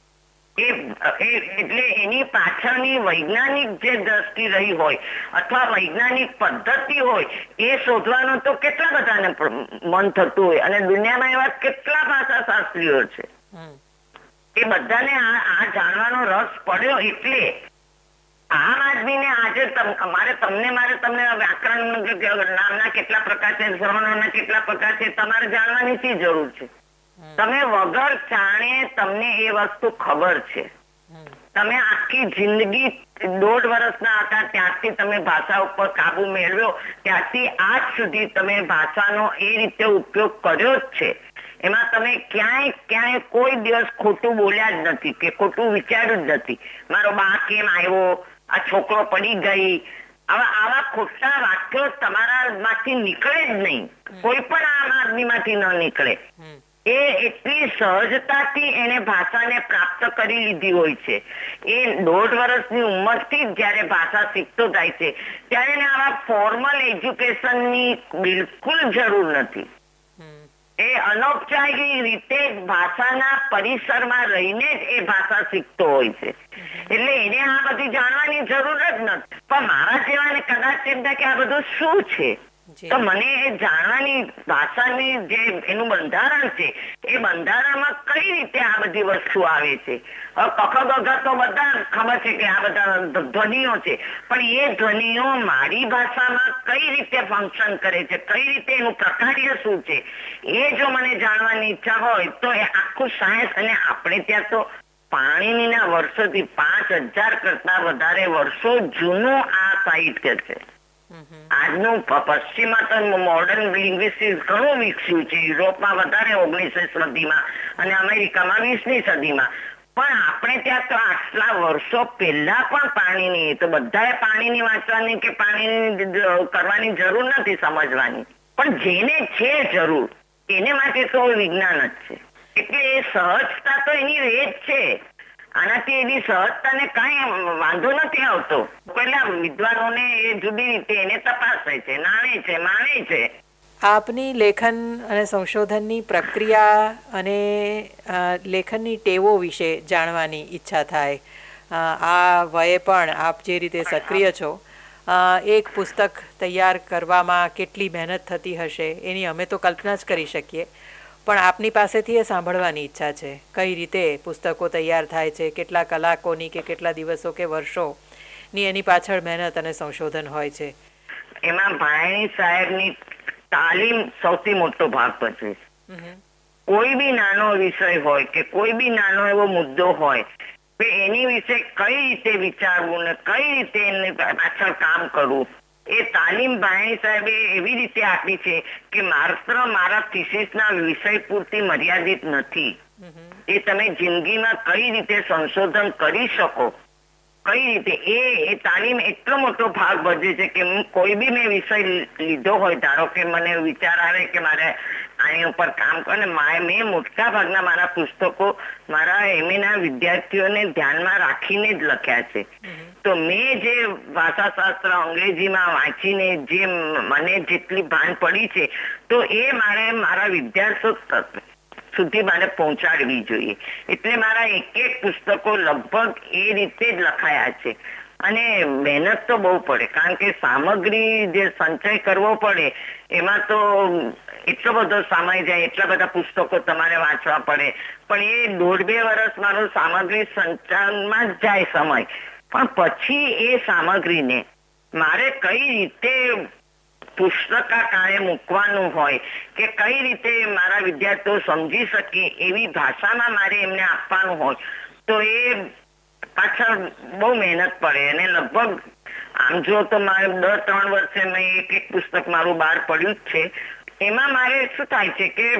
એટલે એની પાછળની વૈજ્ઞાનિક જે દ્રષ્ટિ રહી હોય અથવા વૈજ્ઞાનિક પદ્ધતિ હોય એ શોધવાનું તો કેટલા બધાને મન થતું હોય. અને દુનિયામાં એવા કેટલા ભાષા શાસ્ત્રીઓ છે, એ બધાને આ જાણવાનો રસ પડ્યો. એટલે આમ આદમીને આજે મારે તમને મારે તમને વ્યાકરણ નામના કેટલા પ્રકાર છે, શ્રવણોના કેટલા પ્રકાર છે, તમારે જાણવાની શી જરૂર છે? તમે વગર જાણે તમને એ વસ્તુ ખબર છે. તમે આખી જિંદગી દોઢ વર્ષના હતા ત્યારથી તમે ભાષા ઉપર કાબુ મેળવ્યો, ત્યારથી આજ સુધી તમે ભાષાનો એ રીતે ઉપયોગ કર્યો જ છે. એમાં તમે ક્યાંય ક્યાંય કોઈ દિવસ ખોટું બોલ્યા જ નથી કે ખોટું વિચાર્યું જ નથી. મારો બા કેમ આવ્યો, આ છોકરો પડી ગઈ, આવા આવા ખોટા વાક્યો તમારા માંથી નીકળે જ નહીં. કોઈ પણ આમ આદમી માંથી ન નીકળે. એ એટલી સહજતાથી એને ભાષાને પ્રાપ્ત કરી લીધી હોય છે. એ દોઢ વર્ષની ઉંમરથી જ જયારે ભાષા શીખતો જાય છે ત્યારે એને આવા ફોર્મલ એજ્યુકેશનની બિલકુલ જરૂર નથી. એ અનૌપચારિક રીતે ભાષાના પરિસરમાં રહીને જ એ ભાષા શીખતો હોય છે. એટલે એને આ બધી જાણવાની જરૂર જ નથી. પણ મારા જેવાને કદાચ એમ થાય કે આ બધું શું છે, તો મને એ જાણવાની ભાષાની જે એનું બંધારણ છે એ બંધારણમાં કઈ રીતે આ બધી વસ્તુ આવે છે. કખ ગઘ તો બધા ખબર છે કે આ બધા ધ્વનિઓ છે, પણ એ ધ્વનિઓ મારી ભાષામાં કઈ રીતે ફંક્શન કરે છે, કઈ રીતે એનું પ્રકાર્ય શું છે, એ જો મને જાણવાની ઈચ્છા હોય તો એ આખું સાયન્સ. અને આપણે ત્યાં તો પાણીનીના વર્ષોથી પાંચ હજાર કરતા વધારે વર્ષો જૂનું આ સાહિત્ય છે. આજનું પશ્ચિમમાં તો મોડર્ન લિંગ્વિસ્ટિક્સ ઘણું વિકસ્યું છે. યુરોપમાં વધારે ઓગણીસમી સદીમાં અને અમેરિકામાં વીસમી સદીમાં. પણ આપણે ત્યાં તો આટલા વર્ષો પહેલા પણ પાણીની, તો બધાએ પાણીની વાંચવાની કે પાણીની કરવાની જરૂર નથી સમજવાની. પણ જેને છે જરૂર એને માટે તો વિજ્ઞાન જ છે. એટલે એ સહજતા તો એની રેત છે. આનાથી એની સહજતાને કઈ વાંધો નથી આવતો. પેલા વિદ્વાનોને એ જુદી રીતે એને તપાસે છે, નાણે છે, માને છે. આપની લેખન અને સંશોધનની પ્રક્રિયા અને લેખનની ટેવો વિશે જાણવાની ઈચ્છા થાય. આ વયે પણ આપ જે રીતે સક્રિય છો, એક પુસ્તક તૈયાર કરવામાં કેટલી મહેનત થતી હશે એની અમે તો કલ્પના જ કરી શકીએ. પણ આપની પાસેથી એ સાંભળવાની ઈચ્છા છે. કઈ રીતે પુસ્તકો તૈયાર થાય છે, કેટલા કલાકોની કે કેટલા દિવસો કે વર્ષોની એની પાછળ મહેનત અને સંશોધન હોય છે. એમાં ભાયણી સાહેબની તાલીમ સૌથી મોટો ભાગ ભજવે છે. કોઈ બી નાનો વિષય હોય કે કોઈ બી નાનો એવો મુદ્દો હોય કે એની વિશે કઈ રીતે વિચારવું ને કઈ રીતે એની પાછળ કામ કરવું, એ તાલીમ ભાયણી સાહેબે એવી રીતે આપી છે કે માત્ર મારા થીસીસના વિષય પૂરતી મર્યાદિત નથી. એ તમે જિંદગીમાં કઈ રીતે સંશોધન કરી શકો, કઈ રીતે, એ તાલીમ એટલો મોટો ભાગ ભજવે છે કે હું કોઈ બી મેં વિષય લીધો હોય, ધારો કે મને વિચાર આવે કે મારે આની ઉપર કામ કરે, મેં મોટા ભાગના મારા પુસ્તકો મારા એમએ ના વિદ્યાર્થીઓને ધ્યાનમાં રાખીને જ લખ્યા છે. તો મેં જે ભાષાશાસ્ત્ર અંગ્રેજીમાં વાંચીને જે મને જેટલી ભાન પડી છે, તો એ મારે મારા વિદ્યાર્થીઓ સુધી મારે પહોંચાડવી જોઈએ. એટલે મારા એક એક પુસ્તકો લગભગ એ રીતે જ લખાયા છે. અને મહેનત તો બહુ પડે, કારણ કે સામગ્રી જે સંચય કરવો પડે એમાં તો એટલો બધો સમય જાય, એટલા બધા પુસ્તકો તમારે વાંચવા પડે. પણ એ દોઢ બે વર્ષ મારો સામગ્રી સંચાલનમાં જ જાય સમય. પણ પછી એ સામગ્રીને મારે કઈ રીતે પુસ્તકાકારે મૂકવાનું હોય કે કઈ રીતે મારા વિદ્યાર્થીઓ સમજી શકે એવી ભાષામાં મારે એમને આપવાનું હોય, તો એ પાછળ બહુ મહેનત પડે. અને લગભગ આમ જો તો મારે દર ત્રણ વર્ષે મેં એક એક પુસ્તક મારું બહાર પડ્યું જ છે. એમાં મારે શું થાય છે કે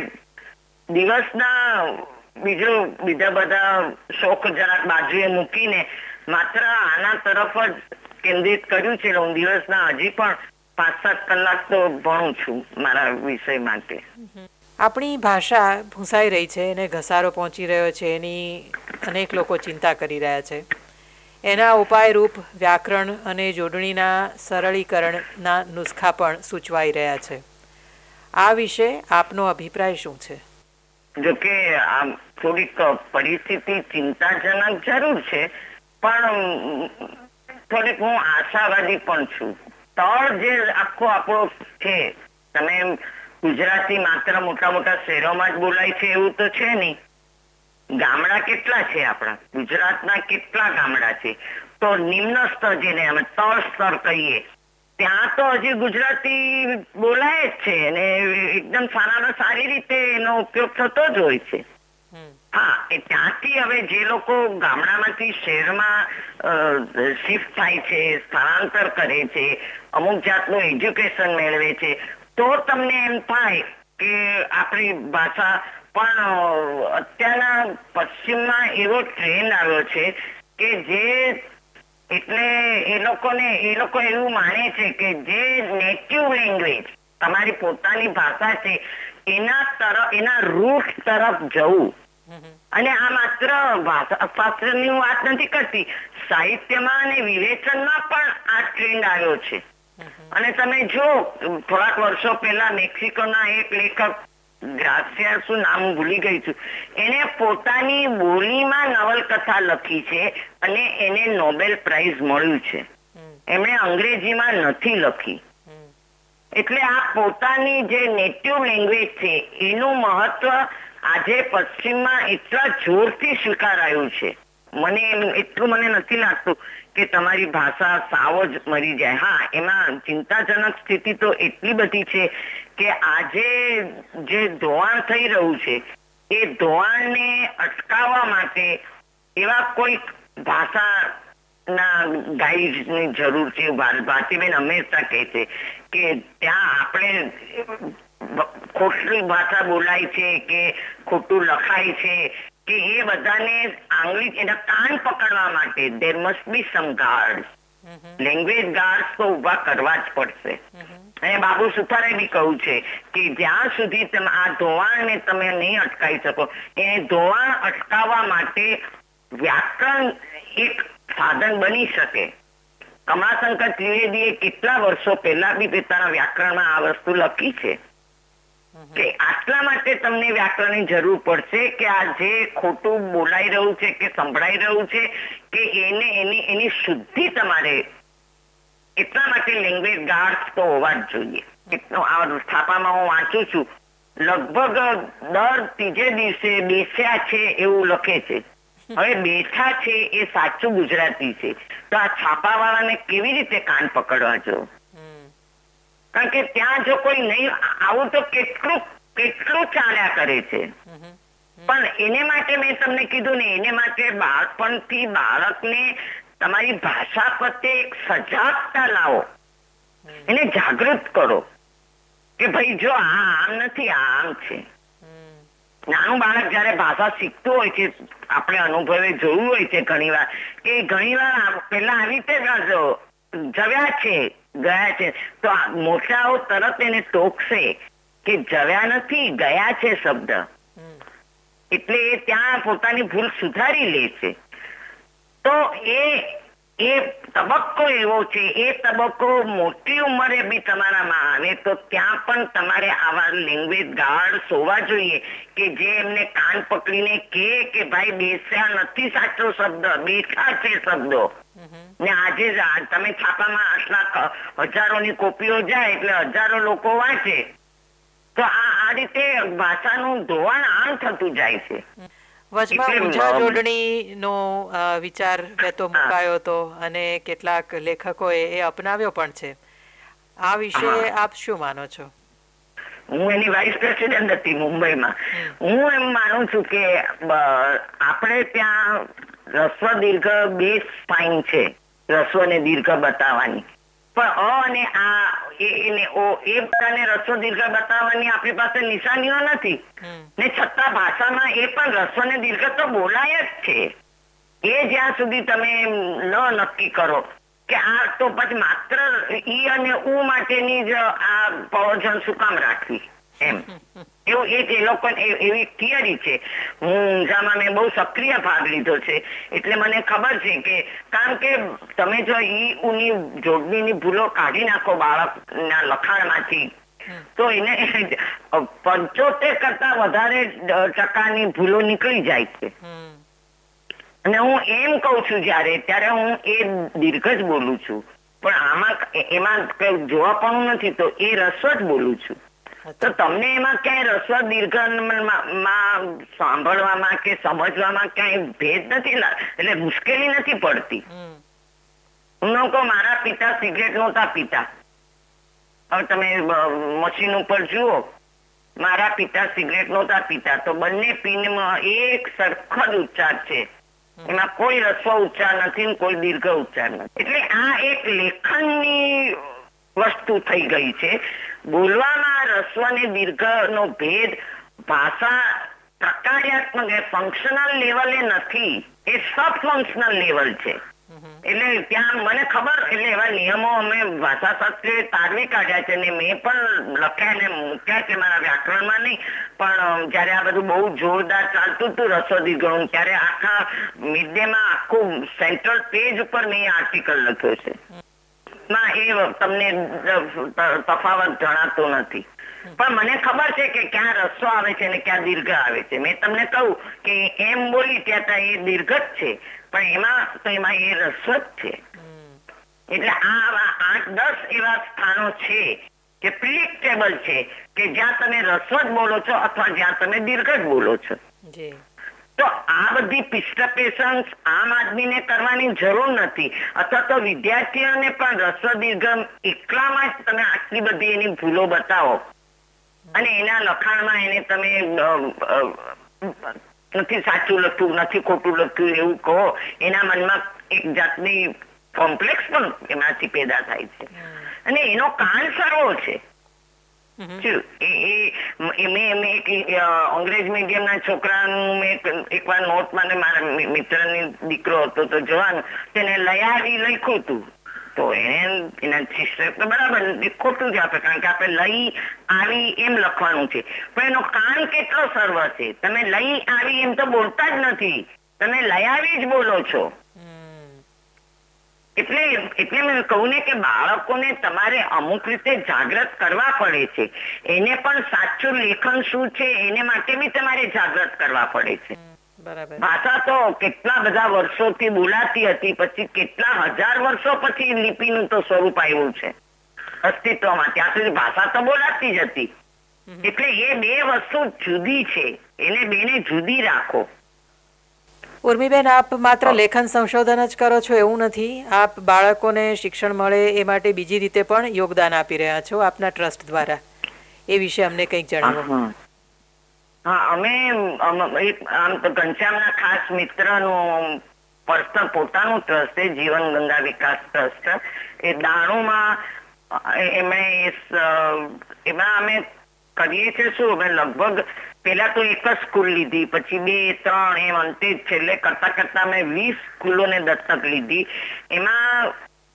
દિવસના બીજો બીજા બધા શોખ જરાક બાજુએ મૂકીને માત્ર આના તરફ જ કેન્દ્રિત કર્યું છે. હું દિવસના હજી પણ પાંચ સાત કલાક તો ભણું છું મારા વિષય માટે. આપણી ભાષા ભૂંસાઈ રહી છે અને ઘસારો પહોંચી રહ્યો છે, એની અનેક લોકો ચિંતા કરી રહ્યા છે. એના ઉપાય રૂપ વ્યાકરણ અને જોડણીના સરળીકરણના નુસ્ખા પણ સૂચવાઈ રહ્યા છે. આ વિશે આપનો અભિપ્રાય શું છે? જોકે આ થોડીક પરિસ્થિતિ ચિંતાજનક જરૂર છે, પણ થોડીક હું આશાવાદી પણ છું. તળ જે આખો આપણો છે, તમે ગુજરાતી માત્ર મોટા મોટા શહેરોમાં જ બોલાય છે એવું તો છે નહીં. ગામડા કેટલા છે આપણા ગુજરાતના, કેટલા ગામડા છે. તો નિમ્ન સ્તર જેને અમે તળ સ્તર કહીએ, ત્યાં તો હજી ગુજરાતી બોલાય જ છે અને એકદમ સારામાં સારી રીતે એનો ઉપયોગ થતો જ હોય છે. હા, એ ત્યાંથી હવે જે લોકો ગામડામાંથી શહેરમાં શિફ્ટ થાય છે, સ્થળાંતર કરે છે, અમુક જાતનું એજ્યુકેશન મેળવે છે, તો તમને એમ થાય કે આપણી ભાષા પણ અત્યારના પશ્ચિમમાં એવો ટ્રેન્ડ આવ્યો છે કે જે એટલે એ લોકોને એ લોકો એવું માને છે કે જે નેટિવ લેંગ્વેજ તમારી પોતાની ભાષા છે એના તરફ એના રૂટ તરફ જવું. અને આ માત્ર ભાષા શાસ્ત્રની વાત નથી કરતી, સાહિત્યમાં અને વિવેચનમાં પણ આ ટ્રેન્ડ આવ્યો છે. અને તમે જો થોડાક વર્ષો પહેલા મેક્સિકોના એક લેખક ગ્રાસિયા, શું નામ ભૂલી ગઈ છું, એને પોતાની બોલીમાં નવલકથા લખી છે અને એને નોબેલ પ્રાઇઝ મળ્યું છે. એમણે અંગ્રેજીમાં નથી લખી. એટલે આ પોતાની જે નેટિવ લેંગ્વેજ છે એનું મહત્વ આજે પશ્ચિમમાં એટલા જોરથી સ્વીકારાયું છે. મને એટલું મને નથી લાગતું કે તમારી ભાષા સાવ જ મરી જાય. હા, એમાં ચિંતાજનક સ્થિતિ તો એટલી બધી છે કે આજે જે ધોવાણ થઈ રહ્યું છે એ ધોવાણને અટકાવવા માટે એવા કોઈક ભાષાના ગાઈડની જરૂર છે. ભારતીબેન હંમેશા કહે છે કે ત્યાં આપણે ખોટી ભાષા બોલાય છે કે ખોટું લખાય છે કે એ બધાને આંગળી એના કાન પકડવા માટે there must be some guards. Language guards તો ઉભા કરવા જ પડશે. અને બાબુ સુથારે બી કહ્યું છે કે જ્યાં સુધી તમે આ ધોવાણને તમે નહીં અટકાવી શકો, એ ધોવાણ અટકાવવા માટે વ્યાકરણ એક સાધન બની શકે. કમલાશંકર ત્રિવેદીએ કેટલા વર્ષો પહેલા બી પોતાના વ્યાકરણમાં આ વસ્તુ લખી છે કે આટલા માટે તમને વ્યાકરણની જરૂર પડશે કે આ જે ખોટું બોલાઈ રહ્યું છે કે સંભળાઈ રહ્યું છે કે એને એની એની શુદ્ધિ તમારે, એટલા માટે લેંગ્વેજ ગાર્ડ્સ તો હોવા જ જોઈએ. આ છાપામાં હું વાંચું છું, લગભગ દર ત્રીજે દિવસે બેસ્યા છે એવું લખે છે. હવે બેઠા છે એ સાચું ગુજરાતી છે, તો આ છાપાવાળાને કેવી રીતે કાન પકડવા જો? કારણ કે ત્યાં જો કોઈ નહીં, આવું તો કેટલું કેટલું ચાલ્યા કરે છે. પણ એને માટે મેં તમને કીધું ને, એને માટે બાળપણથી બાળકને તમારી ભાષા પ્રત્યે એક સજાગતા લાવો, એને જાગૃત કરો કે ભાઈ જો આ આમ નથી, આ આમ છે. નાનું બાળક જયારે ભાષા શીખતું હોય છે, આપણે અનુભવે જોયું હોય છે ઘણી વાર કે ઘણી વાર પેલા આવી રીતે જવ્યા છે ગયા છે, તો મોટાઓ તરત એને ટોકશે કે જવ્યા નથી, ગયા છે શબ્દ. એટલે એ ત્યાં પોતાની ભૂલ સુધારી લે છે. તો એ એ તબક્કો એવો છે, એ તબક્કો મોટી ઉંમરે બી તમારામાં આવે તો ત્યાં પણ તમારે આવા લેંગ્વેજ ગાર્ડ્સ હોવા જોઈએ કે જે એમને કાન પકડીને કહે કે ભાઈ બેસ્યા નથી સાચો શબ્દ, બેઠા છે શબ્દો. ને આજે તમે છાપામાં આટલા હજારોની કોપીઓ જાય એટલે હજારો લોકો વાંચે, તો આ આ રીતે ભાષાનું ધોવાણ આમ થતું જાય છે. વચમાં ઊંઝા જોડણી નો વિચાર વહેતો મુકાયો હતો અને કેટલાક લેખકોએ એ અપનાવ્યો પણ છે. આ વિશે આપ શું માનો છો? હું એની વાઇસ પ્રેસિડેન્ટ હતી મુંબઈમાં. હું એમ માનું છું કે આપણે ત્યાં રસ્વ દીર્ઘ બે સ્પાઇન છે, રસ્વ ને દીર્ઘ બતાવવાની, પણ અ અને આ એને ઓ એ બધાને રસ્વ દીર્ઘ બતાવવાની આપણી પાસે નિશાનીઓ નથી. ને છતાં ભાષામાં એ પણ રસ્વ ને દીર્ઘ તો બોલાય જ છે. એ જ્યાં સુધી તમે ન નક્કી કરો કે આ તો પછી માત્ર ઈ અને ઉ માટેની જ આ પવોજન શું કામ રાખવી એમ, એવું એક એ લોકો એવી થિયરી છે. હું ઊંઝામાં મેં બહુ સક્રિય ભાગ લીધો છે એટલે મને ખબર છે કે કારણ કે તમે જો ઈ ઉની જોડણીની ભૂલો કાઢી નાખો બાળકના લખાણમાંથી તો એને પંચોતેર કરતા વધારે ટકાની ભૂલો નીકળી જાય છે. અને હું એમ કઉ છું જયારે ત્યારે હું એ દીર્ઘ જ બોલું છું, પણ આમાં એમાં કઈ જોવા પણ નથી તો એ રસ્વ જ બોલું છું. તો તમને એમાં ક્યાંય રસ્વ દીર્ઘ માં સાંભળવામાં કે સમજવામાં ક્યાંય ભેદ નથી, એટલે મુશ્કેલી નથી પડતી. હું કહું મારા પિતા સિગરેટ નહોતા પીતા, હવે તમે મશીન ઉપર જુઓ મારા પિતા સિગરેટ નહોતા પીતા, તો બંને પીનમાં એક સરખો જ ઉચ્ચાર છે, એમાં કોઈ રસ્વ ઉચ્ચાર નથી ને કોઈ દીર્ઘ ઉચ્ચાર નથી. એટલે આ એક લેખનની વસ્તુ થઈ ગઈ છે. બોલવામાં રસ્વ ને દીર્ઘ નો ભેદ ભાષા પ્રકાર્યાત્મક ફંક્શનલ લેવલે નથી, એ સબ ફંક્શનલ લેવલ છે. એટલે ત્યાં મને ખબર, એટલે એવા નિયમો અમે ભાષા શાસ્ત્રીએ તારવી કાઢ્યા છે ને મેં પણ લખ્યા ને મૂક્યા છે મારા વ્યાકરણમાં નહીં, પણ જયારે આ બધું બહુ જોરદાર ચાલતું હતું રસ્વ દીર્ઘ, ત્યારે આખા મિડેમાં આખું સેન્ટ્રલ પેજ ઉપર મેં આર્ટિકલ લખ્યો છે. ના એ તમને તફાવત જણાતો નથી, પણ મને ખબર છે કે ક્યાં રસ્વ આવે છે ને ક્યાં દીર્ઘ આવે છે. મેં તમને કહું કે એમ બોલી ત્યાં એ દીર્ઘ જ છે, પણ એમાં તો એમાં એ રસ્વ જ છે. એટલે આ આઠ દસ એવા સ્થાનો છે કે પ્રિડિક્ટેબલ છે કે જ્યાં તમે રસ્વ જ બોલો છો અથવા જ્યાં તમે દીર્ઘ જ બોલો છો. તો આ બધી પિસ્ટપેશન્સ આમ આદમીને કરવાની જરૂર નથી, અથવા તો વિદ્યાર્થીઓને પણ રસ્વ દીર્ઘ એકલામાં જ તમે આટલી બધી એની ભૂલો બતાવો અને એના લખાણમાં એને તમે નથી સાચું લખ્યું, નથી ખોટું લખ્યું એવું કહો, એના મનમાં એક જાતની કોમ્પ્લેક્સ પણ એમાંથી પેદા થાય છે. અને એનો કાન સરળ છે. અંગ્રેજ મીડિયમ ના છોકરાનું મેં એકવાર નોટ માં મારા મિત્રની દીકરો હતો તો જવાનું, તેને લયાવી લખ્યું હતું, તો એને એના શિક્ષક તો બરાબર ખોટું જ આપે, કારણ કે આપણે લઈ આવી એમ લખવાનું છે, પણ એનો કાન કેટલો સર્વ છે. તમે લઈ આવી એમ તો બોલતા જ નથી, તમે લયાવી જ બોલો છો. એટલે એટલે મેં કહું ને કે બાળકોને તમારે અમુક રીતે જાગૃત કરવા પડે છે. એને પણ સાચું લેખન શું છે એને માટે બી તમારે જાગૃત કરવા પડે છે. ભાષા તો કેટલા બધા વર્ષોથી બોલાતી હતી, પછી કેટલા હજાર વર્ષો પછી લિપિનું તો સ્વરૂપ આવ્યું છે અસ્તિત્વમાં. ત્યાં સુધી ભાષા તો બોલાતી જ હતી. એટલે એ બે વસ્તુ જુદી છે, એને બેને જુદી રાખો. ઉર્મીબેન, આપ માત્ર લેખન સંશોધન જ કરો છો એવું નથી, આપ બાળકોને શિક્ષણ મળે એ માટે બીજી રીતે પણ યોગદાન આપી રહ્યા છો આપના ટ્રસ્ટ દ્વારા. એ વિશે અમને કંઈક જણાવો. હા, અમે આમ તો ઘનશ્યામના ખાસ મિત્રનું પર્સનલ પોતાનું ટ્રસ્ટ છે, જીવન ગંગા વિકાસ ટ્રસ્ટ. એ દાણુમાં એમણે એમાં અમે કરીએ છીએ શું, અમે લગભગ પેલા તો એક જ સ્કૂલ લીધી, પછી બે ત્રણ એમ અંતે છેલ્લે કરતા કરતા મેં વીસ સ્કૂલોને દત્તક લીધી. એમાં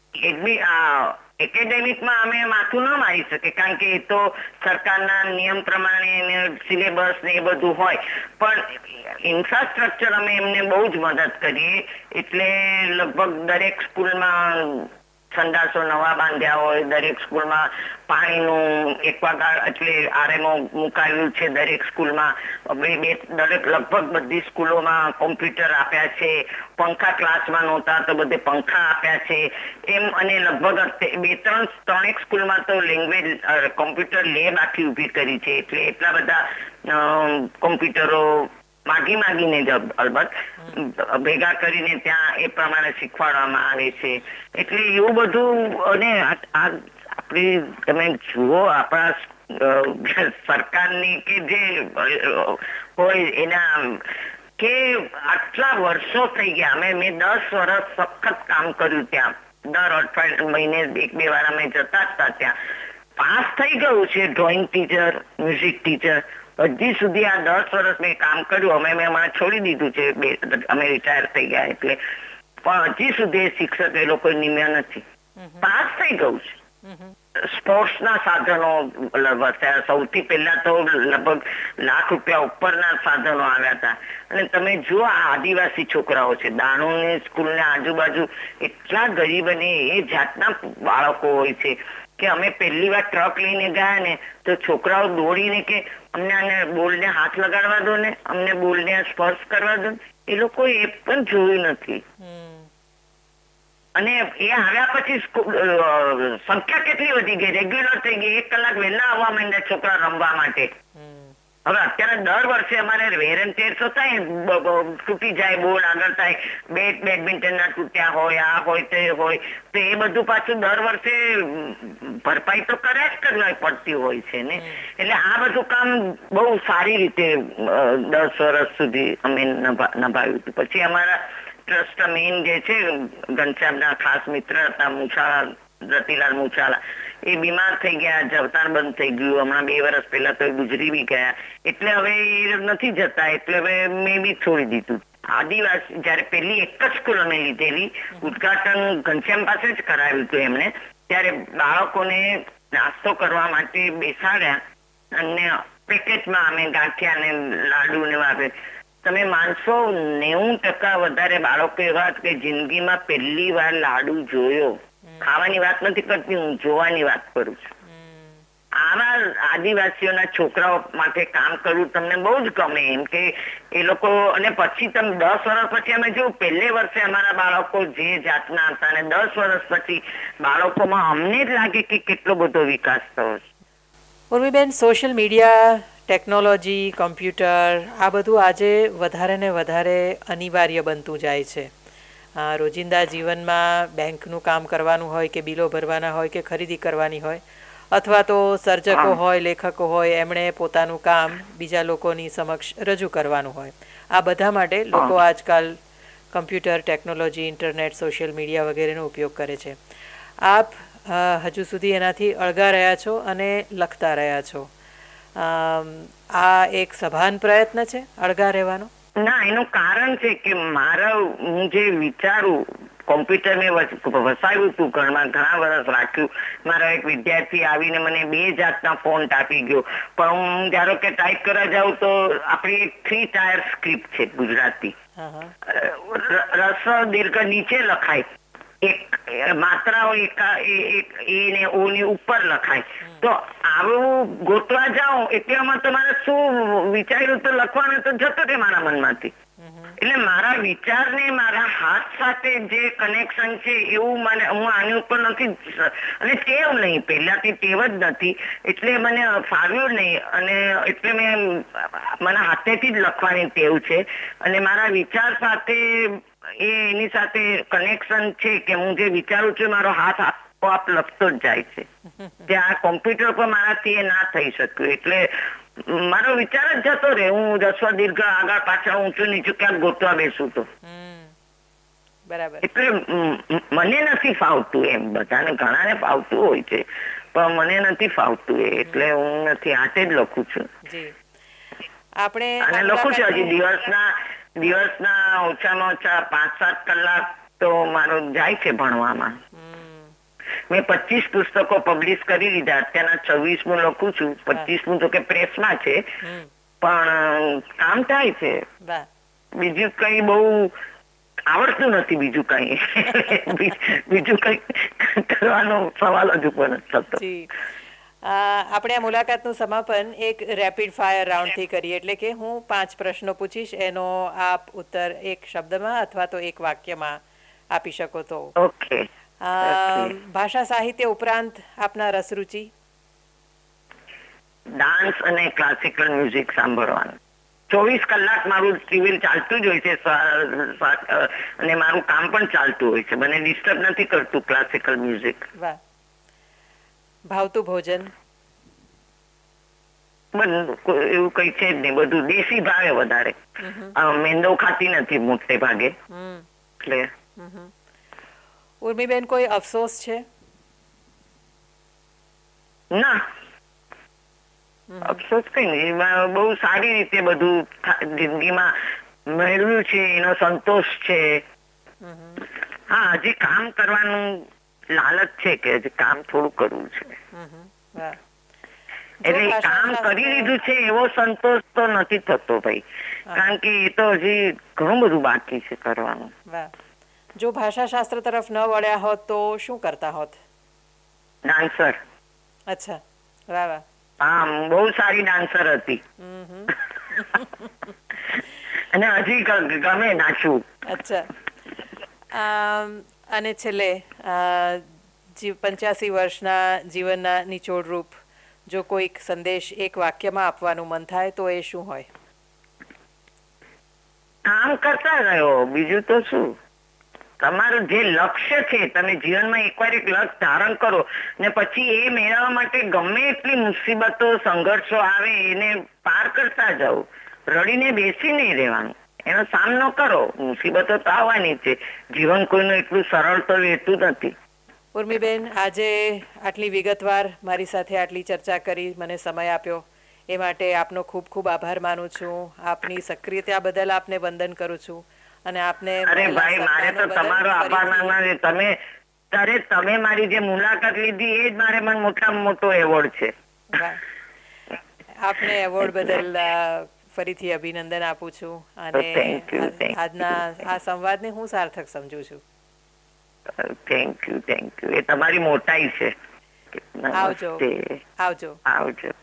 એકેડેમિકમાં અમે માથું ન મારી શકે, કારણ કે એ તો સરકારના નિયમ પ્રમાણે સિલેબસ ને એ બધું હોય, પણ ઇન્ફ્રાસ્ટ્રક્ચર અમે એમને બહુ જ મદદ કરીએ. એટલે લગભગ દરેક સ્કૂલમાં સંડાસો નવા બાંધ્યા હોય, દરેક સ્કૂલમાં પાણીનું એક્વાગાર્ડ એટલે આરએમઓ મુકાયું છે દરેક સ્કૂલમાં. દરેક લગભગ બધી સ્કૂલોમાં કોમ્પ્યુટર આપ્યા છે, પંખા ક્લાસમાં નહોતા તો બધે પંખા આપ્યા છે એમ. અને લગભગ બે ત્રણ ત્રણેક સ્કૂલમાં તો લેંગ્વેજ કોમ્પ્યુટર લેબ આખી ઉભી કરી છે. એટલે એટલા બધા કોમ્પ્યુટરો માગી માગીને જ અલબત્ત ભેગા કરીને ત્યાં એ પ્રમાણે શીખવાડવામાં આવે છે. એટલે એવું બધું. અને આપણે તમે જુઓ આપણા સરકારની કે જે હોય એના કે આટલા વર્ષો થઈ ગયા, અમે મેં દસ વર્ષ સખત કામ કર્યું ત્યાં. દર અઠવાડિયે મહિને એક બે વાર અમે જતા હતા ત્યાં. પાસ થઈ ગયું છે ડ્રોઈંગ ટીચર, મ્યુઝિક ટીચર, હજી સુધી આ દસ વર્ષ મેં કામ કર્યું. અમે મેં હમણાં છોડી દીધું છે, અમે રિટાયર થઈ ગયા એટલે, પણ હજી સુધી શિક્ષક એ લોકો નિમ્યા નથી. પાસ થઈ ગયું છે. સ્પોર્ટ્સ ના સાધનો વસ્યા, સૌથી પહેલા તો લગભગ લાખ રૂપિયા ઉપરના સાધનો આવ્યા હતા. અને તમે જુઓ આ આદિવાસી છોકરાઓ છે, દાણુની સ્કૂલ ને આજુબાજુ એટલા ગરીબ અને એ જાતના બાળકો હોય છે કે અમે પહેલી વાર ટ્રક લઈને ગયા ને તો છોકરાઓ દોડીને કે અમને આને બોલને હાથ લગાડવા દો ને, અમને બોલને સ્પર્શ કરવા દો. એ લોકો એ પણ જોયું નથી. અને એ આવ્યા પછી સંખ્યા કેટલી વધી ગઈ, રેગ્યુલર થઈ ગઈ. એક કલાક વહેલા આવવા માંડ્યા છોકરા રમવા માટે. હવે અત્યારે દર વર્ષે અમારે વેર એન્ડ ટેર તો થાય, તૂટી જાય, બોર્ડ આગળ થાય, બેટ બેડમિન્ટન ના તૂટ્યા હોય, આ હોય તે હોય, તો એ બધું પાછું દર વર્ષે ભરપાઈ તો કર્યા જ કરવા પડતી હોય છે ને. એટલે આ બધું કામ બહુ સારી રીતે દસ વર્ષ સુધી અમે નભાવ્યું હતું. પછી અમારા ટ્રસ્ટ મેઇન જે છે ઘનશ્યામના ખાસ મિત્ર હતા મુછાળા, રતિલાલ મુછાળા, એ બીમાર થઈ ગયા, જવતાર બંધ થઈ ગયું હમણાં બે વર્ષ પહેલા, તો એ ગુજરી બી ગયા. એટલે હવે એ નથી જતા, એટલે હવે મેં બી છોડી દીધું. આદિવાસી જયારે પેલી એક જ સ્કૂલ અમે લીધેલી, ઉદઘાટન ઘનશ્યામ પાસે જ કરાવ્યું હતું એમને, ત્યારે બાળકોને નાસ્તો કરવા માટે બેસાડ્યા અને પેકેટમાં અમે ગાંઠિયા ને લાડુ ને વાપે. તમે માનશો નેવું ટકા વધારે બાળકો એવા કે જિંદગીમાં પહેલી વાર લાડુ જોયો. ખાવાની વાત નથી કરતી, હું જોવાની વાત કરું છું. આવા આદિવાસીઓના છોકરાઓ માટે કામ કરવું તમને બહુ જ ગમે એમ કે એ લોકો. અને પછી તમે દસ વર્ષ પછી અમે જોયું, પહેલે વર્ષે અમારા બાળકો જે જાતના હતા અને દસ વર્ષ પછી બાળકોમાં અમને જ લાગે કે કેટલો બધો વિકાસ થયો છે. Urmiben, social media, technology, computer, આ બધું આજે વધારે ને વધારે અનિવાર્ય બનતું જાય છે. રોજિંદા જીવનમાં બેંકનું કામ કરવાનું હોય કે બિલો ભરવાના હોય કે ખરીદી કરવાની હોય, અથવા તો સર્જકો હોય, લેખકો હોય, એમણે પોતાનું કામ બીજા લોકોની સમક્ષ રજૂ કરવાનું હોય, આ બધા માટે લોકો આજકાલ computer, technology, internet, social media વગેરેનો ઉપયોગ કરે છે. આપ હજુ સુધી એનાથી અળગા રહ્યા છો અને લખતા રહ્યા છો. આ એક સભાન પ્રયત્ન છે અળગા રહેવાનો? ના, એનું કારણ છે કે મારા હું જે વિચારું, કોમ્પ્યુટર ને વસાવ્યું હતું ઘરમાં, ઘણા વર્ષ રાખ્યું. મારા એક વિદ્યાર્થી આવીને મને બે જાતના ફોન્ટ આપી ગયો, પણ હું ધારો કે ટાઈપ કરવા જાઉં તો આપણી થ્રી ટાયર સ્ક્રિપ્ટ છે ગુજરાતી. રસ્વ દીર્ઘ નીચે લખાય, એક માત્રાઓ એને ઓ ની ઉપર લખાય. તો આવું ગોતવા જાઉં એટલામાં તમારે શું વિચાર્યું તો લખવાનું તો જતો રહે મારા મનમાંથી. એટલે મારા વિચારને મારા હાથ સાથે જે કનેક્શન છે એવું મને, હું આની ઉપર નથી, અને ટેવ નહીં, પહેલાથી ટેવ જ નથી, એટલે મને ફાવ્યું નહીં. અને એટલે મેં મને હાથેથી જ લખવાની ટેવ છે અને મારા વિચાર સાથે એ એની સાથે કનેક્શન છે કે હું જે વિચારું છું મારો હાથ આપોઆપ લખતો જ જાય છે. ત્યાં કોમ્પ્યુટર પર મારાથી એ ના થઈ શક્યું, એટલે મારો વિચાર જ જતો રહે. હું રસ્વ દીર્ઘ આગળ પાછળ ઊંચું નીચું ક્યાંક ગોતવા બેસું તો બરાબર. એટલે મને નથી ફાવતું એમ. બધાને ઘણાને ફાવતું હોય છે પણ મને નથી ફાવતું એ, એટલે હું નથી, હાથે જ લખું છું. આપણે અને લખું છું હજી દિવસના દિવસના ઓછામાં ઓછા પાંચ સાત કલાક તો મારો જાય છે ભણવામાં. મેં પચીસ પુસ્તકો પબ્લિશ કરી દીધા, અત્યારના છવ્વીસમું લખું છું. પચીસમું તો કે પ્રેસમાં છે, પણ કામ થાય છે. બીજું કઈ બહુ આવડતું નથી, બીજું કઈ બીજું કઈ કરવાનો સવાલ હજુ પણ થતો. આપણે આ મુલાકાતનું સમાપન એક રેપિડ ફાયર રાઉન્ડથી કરીએ, એટલે કે હું પાંચ પ્રશ્નો પૂછીશ, એનો આપ ઉત્તર એક શબ્દમાં અથવા તો એક વાક્યમાં આપી શકો તો. ઓકે. ભાષા સાહિત્ય ઉપરાંત આપના રસ રુચિ? ડાન્સ અને ક્લાસિકલ મ્યુઝિક સાંભળવાનું. ચોવીસ કલાક મારું ટીવી ચાલતું જ હોય છે અને મારું કામ પણ ચાલતું હોય છે. મને ડિસ્ટર્બ નથી કરતું ક્લાસિકલ મ્યુઝિક. વાહ. ભાવતું ભોજન? એવું કઈ છે જ નહીં, બધું દેશી ભાવે વધારે. મેંદો ખાતી નથી મોટે ભાગે. એટલે ઉર્મિબેન, કોઈ અફસોસ છે? ના, અફસોસ કઈ નહીં. બહુ સારી રીતે બધું જિંદગીમાં મેળવ્યું છે, એનો સંતોષ છે. હા, હજી કામ કરવાનું લાલચ છે કે હજી કામ થોડું કરવું છે. એટલે કામ કરી લીધું છે એવો સંતોષ તો નથી થતો ભાઈ, કારણ કે એ તો હજી ઘણું બધું બાકી છે કરવાનું. જો ભાષા શાસ્ત્ર તરફ ન વળ્યા હોત તો શું કરતા હોત? ડાન્સર. અચ્છા, વાહ વાહ. હા, બહુ સારી ડાન્સર હતી અને હજી ગમે નાચવું. અચ્છા. અને છેલ્લે પંચ્યાસી વર્ષના જીવનના નિચોડ રૂપ જો કોઈક સંદેશ એક વાક્યમાં આપવાનું મન થાય તો એ શું હોય? કામ કરતા રહ્યો, બીજું તો શું. તમારું જે લક્ષ્ય છે, તમે જીવનમાં એકવાર એક લક્ષ્ય ધારણ કરો ને પછી એ મેળવવા માટે ગમે એટલી મુસીબતો સંઘર્ષો આવે એને પાર કરતા જાઓ. રડીને બેસી નહીં રહેવાનું, એનો સામનો કરો. મુસીબતો તો આવવાની છે. જીવન કોઈનું એટલું સરળ તો રહેતું નથી. ઉર્મિબેન, આજે આટલી વિગતવાર મારી સાથે આટલી ચર્ચા કરી, મને સમય આપ્યો એ માટે આપનો ખૂબ ખૂબ આભાર માનું છું. આપની સક્રિયતા બદલ આપને વંદન કરું છું અને આપને અરે ભાઈ, મારે તો તમારો આભાર માનવાનો. તમે ત્યારે તમે મારી જે મુલાકાત લીધી એ જ મારે મને મોટામાં મોટો એવોર્ડ છે. આપને એવોર્ડ બદલ ફરીથી અભિનંદન આપું છું અને આજના આ સંવાદને હું સાર્થક સમજુ છું. થેન્ક યુ થેન્ક યુ એ તમારી મોટાઈ છે. આવજો આવજો આવજો.